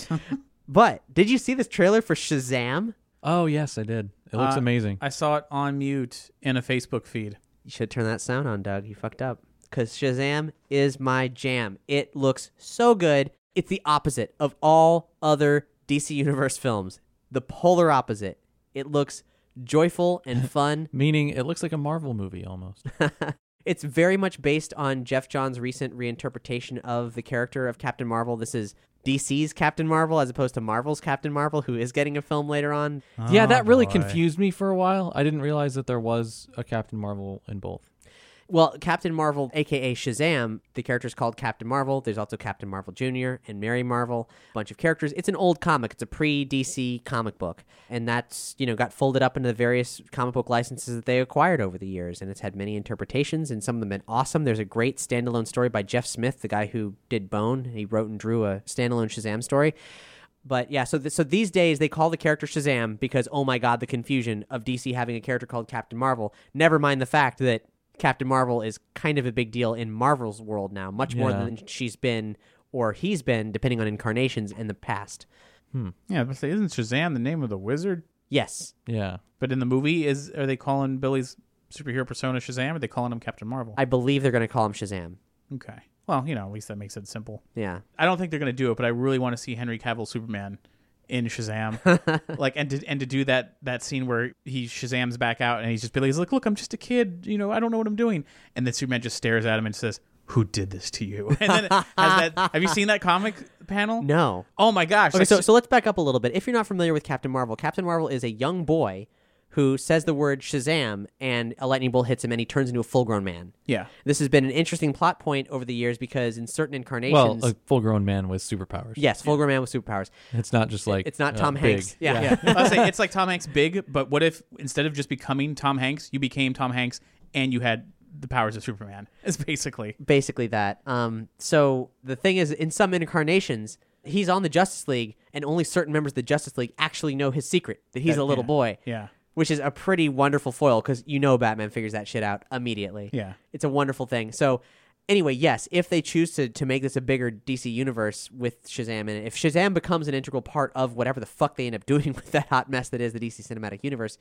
But did you see this trailer for Shazam? Oh, yes, I did. It looks Uh, amazing. I saw it on mute in a Facebook feed. You should turn that sound on, Doug. You fucked up. Because Shazam is my jam. It looks so good. It's the opposite of all other D C Universe films. The polar opposite. It looks joyful and fun. Meaning it looks like a Marvel movie almost. It's very much based on Jeff Johns' recent reinterpretation of the character of Captain Marvel. This is D C's Captain Marvel as opposed to Marvel's Captain Marvel, who is getting a film later on. yeah, Oh, that really boy. confused me for a while. I didn't realize that there was a Captain Marvel in both. Well, Captain Marvel, a k a. Shazam, the character's called Captain Marvel. There's also Captain Marvel Junior and Mary Marvel, a bunch of characters. It's an old comic. It's a pre-D C comic book. And that's, you know, got folded up into the various comic book licenses that they acquired over the years. And it's had many interpretations, and some of them have been awesome. There's a great standalone story by Jeff Smith, the guy who did Bone. He wrote and drew a standalone Shazam story. But yeah, so th- so these days they call the character Shazam because, oh my god, the confusion of D C having a character called Captain Marvel. Never mind the fact that Captain Marvel is kind of a big deal in Marvel's world now, much more Yeah. than she's been or he's been, depending on incarnations in the past. Yeah, but say, isn't Shazam the name of the wizard? Yes. Yeah. But in the movie, is are they calling Billy's superhero persona Shazam, or are they calling him Captain Marvel? I believe they're going to call him Shazam. okay. Well, you know, at least that makes it simple. Yeah. I don't think they're going to do it, but I really want to see Henry Cavill Superman in Shazam, like, and to and to do that that scene where he Shazam's back out and he's just Billy's like, look, I'm just a kid, you know, I don't know what I'm doing, and then Superman just stares at him and says, "Who did this to you?" And then it has that. Have you seen that comic panel? No. Oh my gosh! Okay, like, so so let's back up a little bit. If you're not familiar with Captain Marvel, Captain Marvel is a young boy who says the word Shazam, and a lightning bolt hits him, and he turns into a full-grown man. yeah, This has been an interesting plot point over the years because in certain Well, incarnations, a full-grown man with superpowers. yes, full-grown man with superpowers. It's not just like It's not uh, Tom big. Hanks. Yeah. yeah. I was saying, it's like Tom Hanks big, but what if instead of just becoming Tom Hanks, you became Tom Hanks and you had the powers of Superman? It's basically Basically that. Um, so the thing is, in some incarnations, he's on the Justice League, and only certain members of the Justice League actually know his secret, that he's That- a little yeah. boy. yeah, Which is a pretty wonderful foil because you know Batman figures that shit out immediately. yeah. It's a wonderful thing. So anyway, yes, if they choose to, to make this a bigger D C universe with Shazam in it, if Shazam becomes an integral part of whatever the fuck they end up doing with that hot mess that is the D C cinematic universe,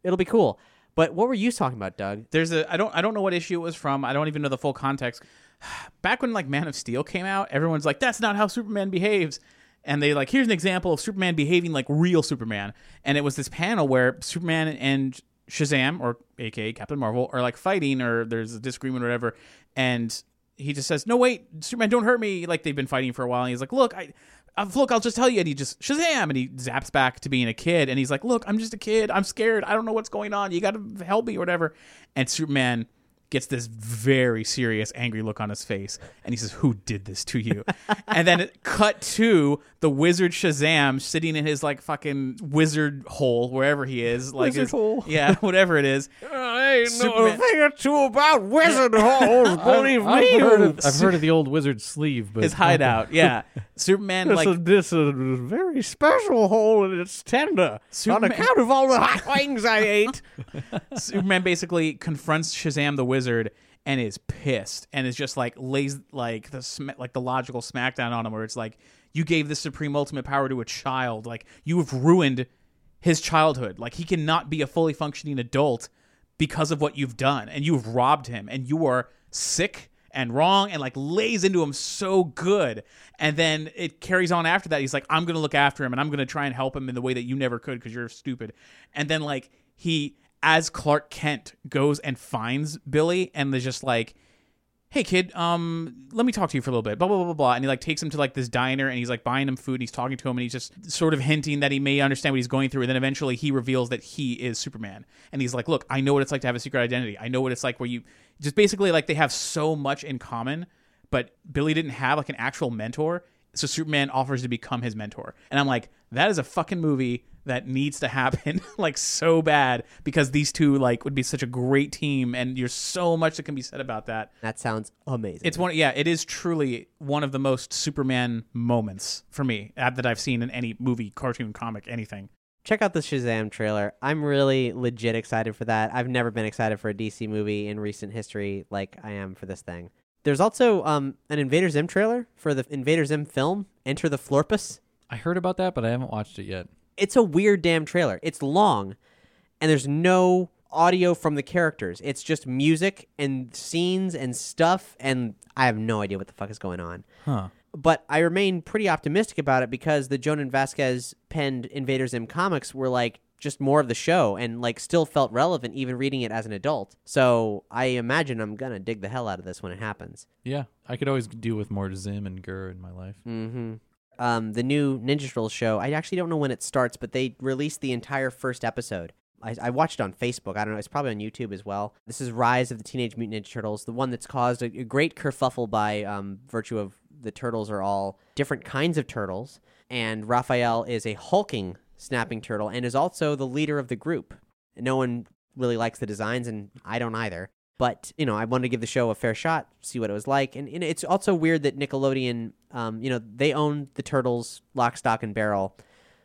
It'll be cool. But what were you talking about, Doug? There's a I don't I don't know what issue it was from. I don't even know the full context. Back when like Man of Steel came out, everyone's like, that's not how Superman behaves. And they like, here's an example of Superman behaving like real Superman. And it was this panel where Superman and Shazam, or A K A Captain Marvel, are like fighting, or there's a disagreement or whatever. And he just says, no, wait, Superman, don't hurt me. Like they've been fighting for a while. And he's like, look, I, uh, look, I'll just tell you. And he just Shazam, and he zaps back to being a kid. And he's like, look, I'm just a kid. I'm scared. I don't know what's going on. You got to help me or whatever. And Superman gets this very serious, angry look on his face. And he says, who did this to you? And then it cut to the wizard Shazam sitting in his like fucking wizard hole, wherever he is. Like Wizard his, hole. Yeah, whatever it is. I ain't know a thing or two about wizard holes, believe I've, heard of, I've heard of the old wizard sleeve, but His hideout, yeah. Superman, This, like, is, this is a very special hole, and it's tender Superman- on account of all the hot wings I ate. Superman basically confronts Shazam the wizard and is pissed and is just like lays like the sm- like the logical smackdown on him, where it's like, you gave the supreme ultimate power to a child, like you have ruined his childhood, like he cannot be a fully functioning adult because of what you've done, and you've robbed him, and you are sick and wrong, and like lays into him so good. And then it carries on after that. He's like, I'm gonna look after him, and I'm gonna try and help him in the way that you never could because you're stupid. And then like he, as Clark Kent, goes and finds Billy and is just like, hey kid, um, let me talk to you for a little bit, blah, blah, blah, blah, blah. And he like takes him to like this diner, and he's like buying him food, and he's talking to him, and he's just sort of hinting that he may understand what he's going through. And then eventually he reveals that he is Superman. And he's like, look, I know what it's like to have a secret identity. I know what it's like where you just basically like they have so much in common, but Billy didn't have like an actual mentor. So Superman offers to become his mentor. And I'm like, that is a fucking movie that needs to happen like so bad, because these two like would be such a great team, and there's so much that can be said about that. That sounds amazing. It's one, yeah, it is truly one of the most Superman moments for me uh, that I've seen in any movie, cartoon, comic, anything. Check out the Shazam trailer. I'm really legit excited for that. I've never been excited for a D C movie in recent history like I am for this thing. There's also um, an Invader Zim trailer for the Invader Zim film, Enter the Florpus. I heard about that, but I haven't watched it yet. It's a weird damn trailer. It's long, and there's no audio from the characters. It's just music and scenes and stuff, and I have no idea what the fuck is going on. Huh. But I remain pretty optimistic about it because the Jonan Vasquez penned Invader Zim comics were like just more of the show, and like still felt relevant even reading it as an adult. So I imagine I'm gonna dig the hell out of this when it happens. Yeah, I could always do with more Zim and Gur in my life. Mm-hmm. Um, the new Ninja Turtles show, I actually don't know when it starts, but they released the entire first episode. I, I watched it on Facebook. I don't know. It's probably on YouTube as well. This is Rise of the Teenage Mutant Ninja Turtles, the one that's caused a, a great kerfuffle by um, virtue of the turtles are all different kinds of turtles, and Raphael is a hulking snapping turtle and is also the leader of the group. No one really likes the designs, and I don't either. But, you know, I wanted to give the show a fair shot, see what it was like. And, and it's also weird that Nickelodeon, um, you know, they own the Turtles, lock, stock, and barrel.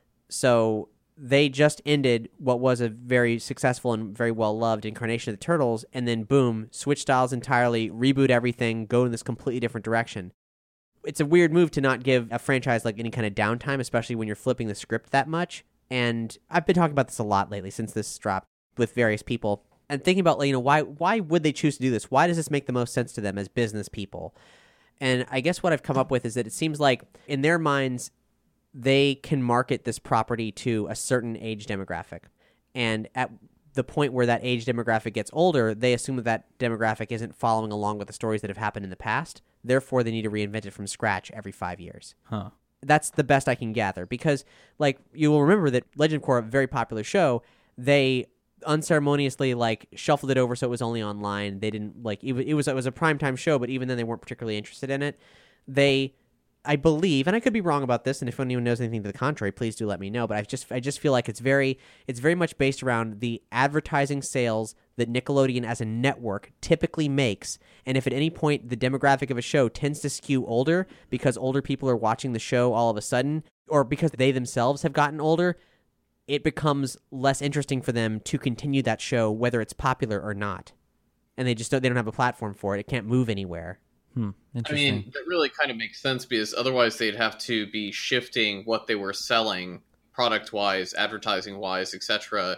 So they just ended what was a very successful and very well-loved incarnation of the Turtles, and then, boom, switch styles entirely, reboot everything, go in this completely different direction. It's a weird move to not give a franchise like any kind of downtime, especially when you're flipping the script that much. And I've been talking about this a lot lately since this dropped with various people. And thinking about, you know, why why would they choose to do this? Why does this make the most sense to them as business people? And I guess what I've come up with is that it seems like in their minds, they can market this property to a certain age demographic. And at the point where that age demographic gets older, they assume that that demographic isn't following along with the stories that have happened in the past. Therefore, they need to reinvent it from scratch every five years. Huh. That's the best I can gather. Because, like, you will remember that Legend Corps, a very popular show, they unceremoniously like shuffled it over so it was only online. They didn't like it was it was, it was a primetime show, but even then they weren't particularly interested in it. They, I believe, and I could be wrong about this, and if anyone knows anything to the contrary, please do let me know. But I just I just feel like it's very it's very much based around the advertising sales that Nickelodeon as a network typically makes. And if at any point the demographic of a show tends to skew older because older people are watching the show all of a sudden, or because they themselves have gotten older, it becomes less interesting for them to continue that show, whether it's popular or not. And they just don't, they don't have a platform for it. It can't move anywhere. Hmm. I Interesting. mean, that really kind of makes sense because otherwise they'd have to be shifting what they were selling product-wise, advertising-wise, et cetera,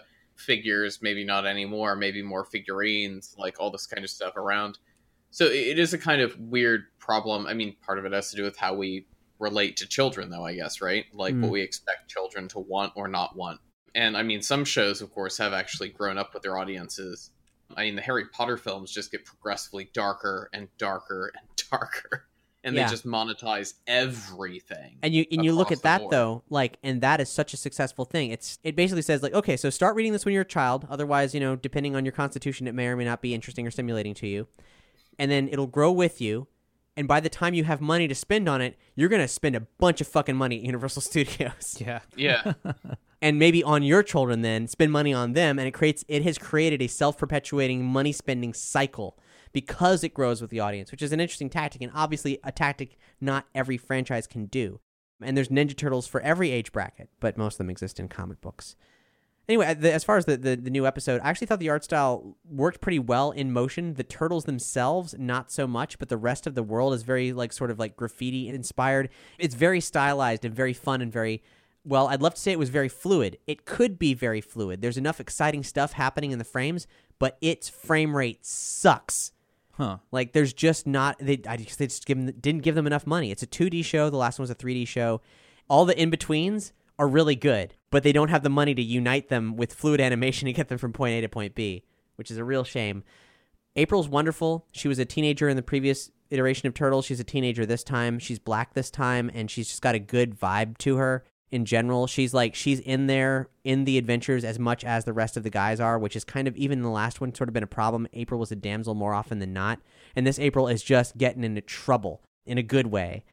figures, maybe not anymore, maybe more figurines, like all this kind of stuff around. So it is a kind of weird problem. I mean, part of it has to do with how we relate to children, though, I guess, right? Like Mm. what we expect children to want or not want. And I mean, some shows, of course, have actually grown up with their audiences. I mean, the Harry Potter films just get progressively darker and darker and darker. And Yeah. they just monetize everything. And you and you look across at the that board. though, like, and that is such a successful thing. It's it basically says like, okay, so start reading this when you're a child. Otherwise, you know, depending on your constitution, it may or may not be interesting or stimulating to you. And then it'll grow with you. And by the time you have money to spend on it, you're gonna spend a bunch of fucking money at Universal Studios. Yeah. Yeah. And maybe on your children, then spend money on them, and it creates it has created a self-perpetuating money spending cycle because it grows with the audience, which is an interesting tactic, and obviously a tactic not every franchise can do. And there's Ninja Turtles for every age bracket, but most of them exist in comic books. Anyway, the, as far as the, the, the new episode, I actually thought the art style worked pretty well in motion. The turtles themselves, not so much, but the rest of the world is very like sort of like graffiti inspired. It's very stylized and very fun and very, well, I'd love to say it was very fluid. It could be very fluid. There's enough exciting stuff happening in the frames, but its frame rate sucks. Huh. Like, there's just not, they, I just, they just give them, didn't give them enough money. It's a two D show. The last one was a three D show. All the in-betweens are really good, but they don't have the money to unite them with fluid animation to get them from point A to point B, which is a real shame. April's wonderful. She was a teenager in the previous iteration of Turtles. She's a teenager this time. She's black this time, and she's just got a good vibe to her in general. She's like, she's in there in the adventures as much as the rest of the guys are, which is kind of, even in the last one, sort of been a problem. April was a damsel more often than not, and this April is just getting into trouble in a good way.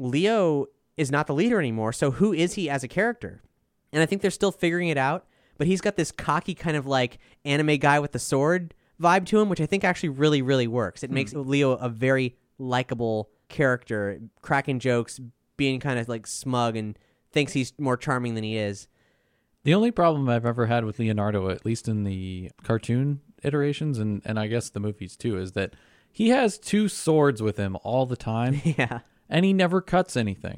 Leo is not the leader anymore, so who is he as a character? And I think they're still figuring it out, but he's got this cocky kind of like anime guy with the sword vibe to him, which I think actually really, really works. It Hmm. makes Leo a very likable character, cracking jokes, being kind of like smug, and thinks he's more charming than he is. The only problem I've ever had with Leonardo, at least in the cartoon iterations and, and I guess the movies too, is that he has two swords with him all the time Yeah. and he never cuts anything.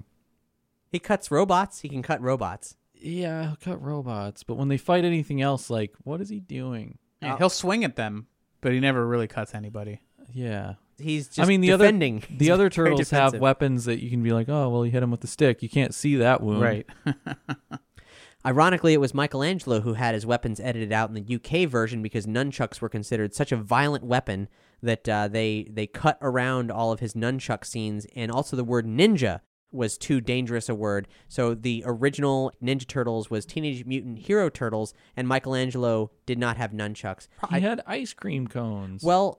He cuts robots. He can cut robots. Yeah, he'll cut robots, but when they fight anything else, like, what is he doing? Yeah, he'll swing at them, but he never really cuts anybody. Yeah. He's just I mean, the defending. other He's the other very turtles have defensive. weapons that you can be like, oh, well, you hit him with the stick. You can't see that wound. Right. Ironically, it was Michelangelo who had his weapons edited out in the U K version because nunchucks were considered such a violent weapon that uh, they they cut around all of his nunchuck scenes, and also the word ninja was too dangerous a word. So the original Ninja Turtles was Teenage Mutant Hero Turtles, and Michelangelo did not have nunchucks. He had ice cream cones. Well,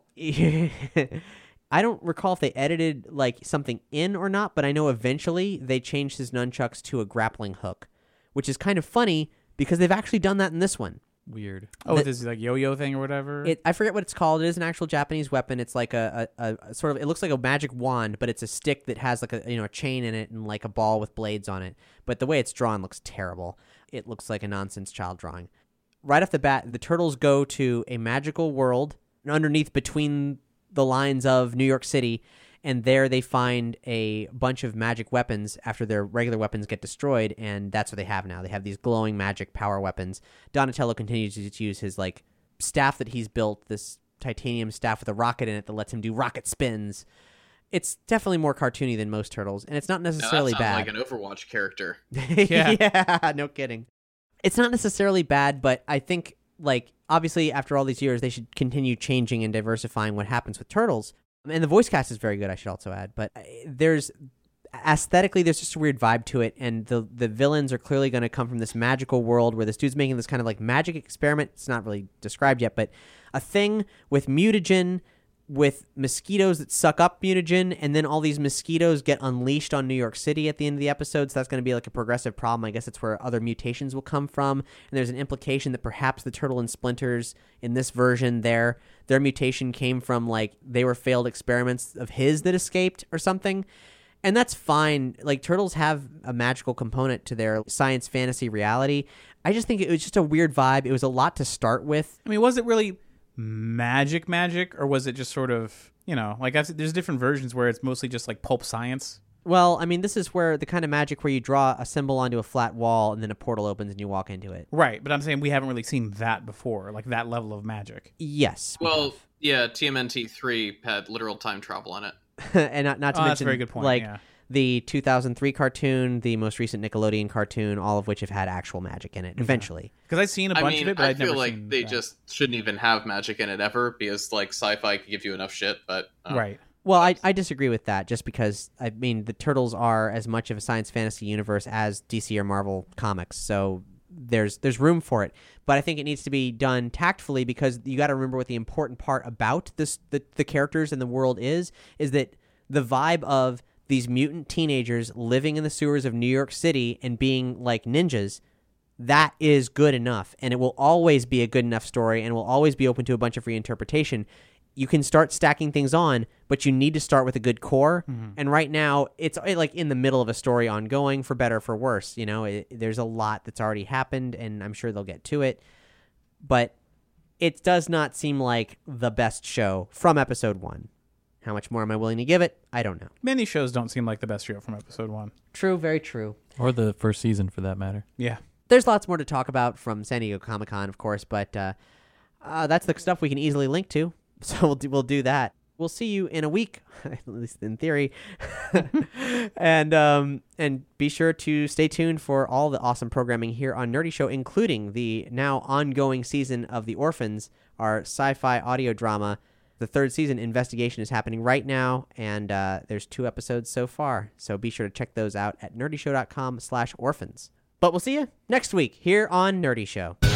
I don't recall if they edited like something in or not, but I know eventually they changed his nunchucks to a grappling hook, which is kind of funny because they've actually done that in this one. Weird. Oh, The- this is like yo-yo thing or whatever. It, I forget what it's called. It is an actual Japanese weapon. It's like a, a, a sort of, it looks like a magic wand, but it's a stick that has like a, you know, a chain in it and like a ball with blades on it. But the way it's drawn looks terrible. It looks like a nonsense child drawing. Right off the bat, the turtles go to a magical world underneath between the lines of New York City, and there they find a bunch of magic weapons after their regular weapons get destroyed, and that's what they have now. They have these glowing magic power weapons. Donatello continues to use his like staff that he's built, this titanium staff with a rocket in it that lets him do rocket spins. It's definitely more cartoony than most turtles, and it's not Now, that necessarily sounds bad. like an Overwatch character. Yeah. Yeah, no kidding. It's not necessarily bad, but I think, like, obviously after all these years, they should continue changing and diversifying what happens with turtles. And the voice cast is very good, I should also add. But uh, there's, aesthetically, there's just a weird vibe to it, and the the villains are clearly going to come from this magical world where this dude's making this kind of, like, magic experiment. It's not really described yet, but a thing with mutagen, with mosquitoes that suck up mutagen, and then all these mosquitoes get unleashed on New York City at the end of the episode, so that's going to be like a progressive problem. I guess it's where other mutations will come from, and there's an implication that perhaps the Turtle and Splinters in this version, their their mutation came from, like, they were failed experiments of his that escaped or something, and that's fine. Like, turtles have a magical component to their science fantasy reality. I just think it was just a weird vibe. It was a lot to start with. I mean, was it really magic magic, or was it just sort of, you know, like I've, there's different versions where it's mostly just like pulp science. Well, I mean, this is where the kind of magic where you draw a symbol onto a flat wall and then a portal opens and you walk into it. Right, but I'm saying we haven't really seen that before, like that level of magic. Yes. we Well, have. yeah, T M N T three had literal time travel in it. and not, not to Oh, mention, that's a very good point, like yeah. the two thousand three cartoon, the most recent Nickelodeon cartoon, all of which have had actual magic in it. Eventually, Because I've seen a I bunch mean, of it, but I I've feel never like seen they that. just shouldn't even have magic in it ever because like sci-fi could give you enough shit. But uh, Right. well, I, I disagree with that. Just because I mean, the Turtles are as much of a science fantasy universe as D C or Marvel comics, so there's there's room for it. But I think it needs to be done tactfully because you got to remember what the important part about this the, the characters and the world is is that the vibe of these mutant teenagers living in the sewers of New York City and being like ninjas, that is good enough. And it will always be a good enough story and will always be open to a bunch of reinterpretation. You can start stacking things on, but you need to start with a good core. Mm-hmm. And right now, it's uh, like in the middle of a story ongoing, for better or for worse. You know, it, there's a lot that's already happened, and I'm sure they'll get to it. But it does not seem like the best show from episode one. How much more am I willing to give it? I don't know. Many shows don't seem like the best show from episode one. True, very true. Or the first season, for that matter. Yeah. There's lots more to talk about from San Diego Comic-Con, of course, but uh, uh, that's the stuff we can easily link to. So we'll do, we'll do that. We'll see you in a week, at least in theory. and um, and be sure to stay tuned for all the awesome programming here on Nerdy Show, including the now ongoing season of The Orphans, our sci-fi audio drama. The third season investigation is happening right now, and uh, there's two episodes so far. So be sure to check those out at nerdyshow.com slash orphans. But we'll see you next week here on Nerdy Show.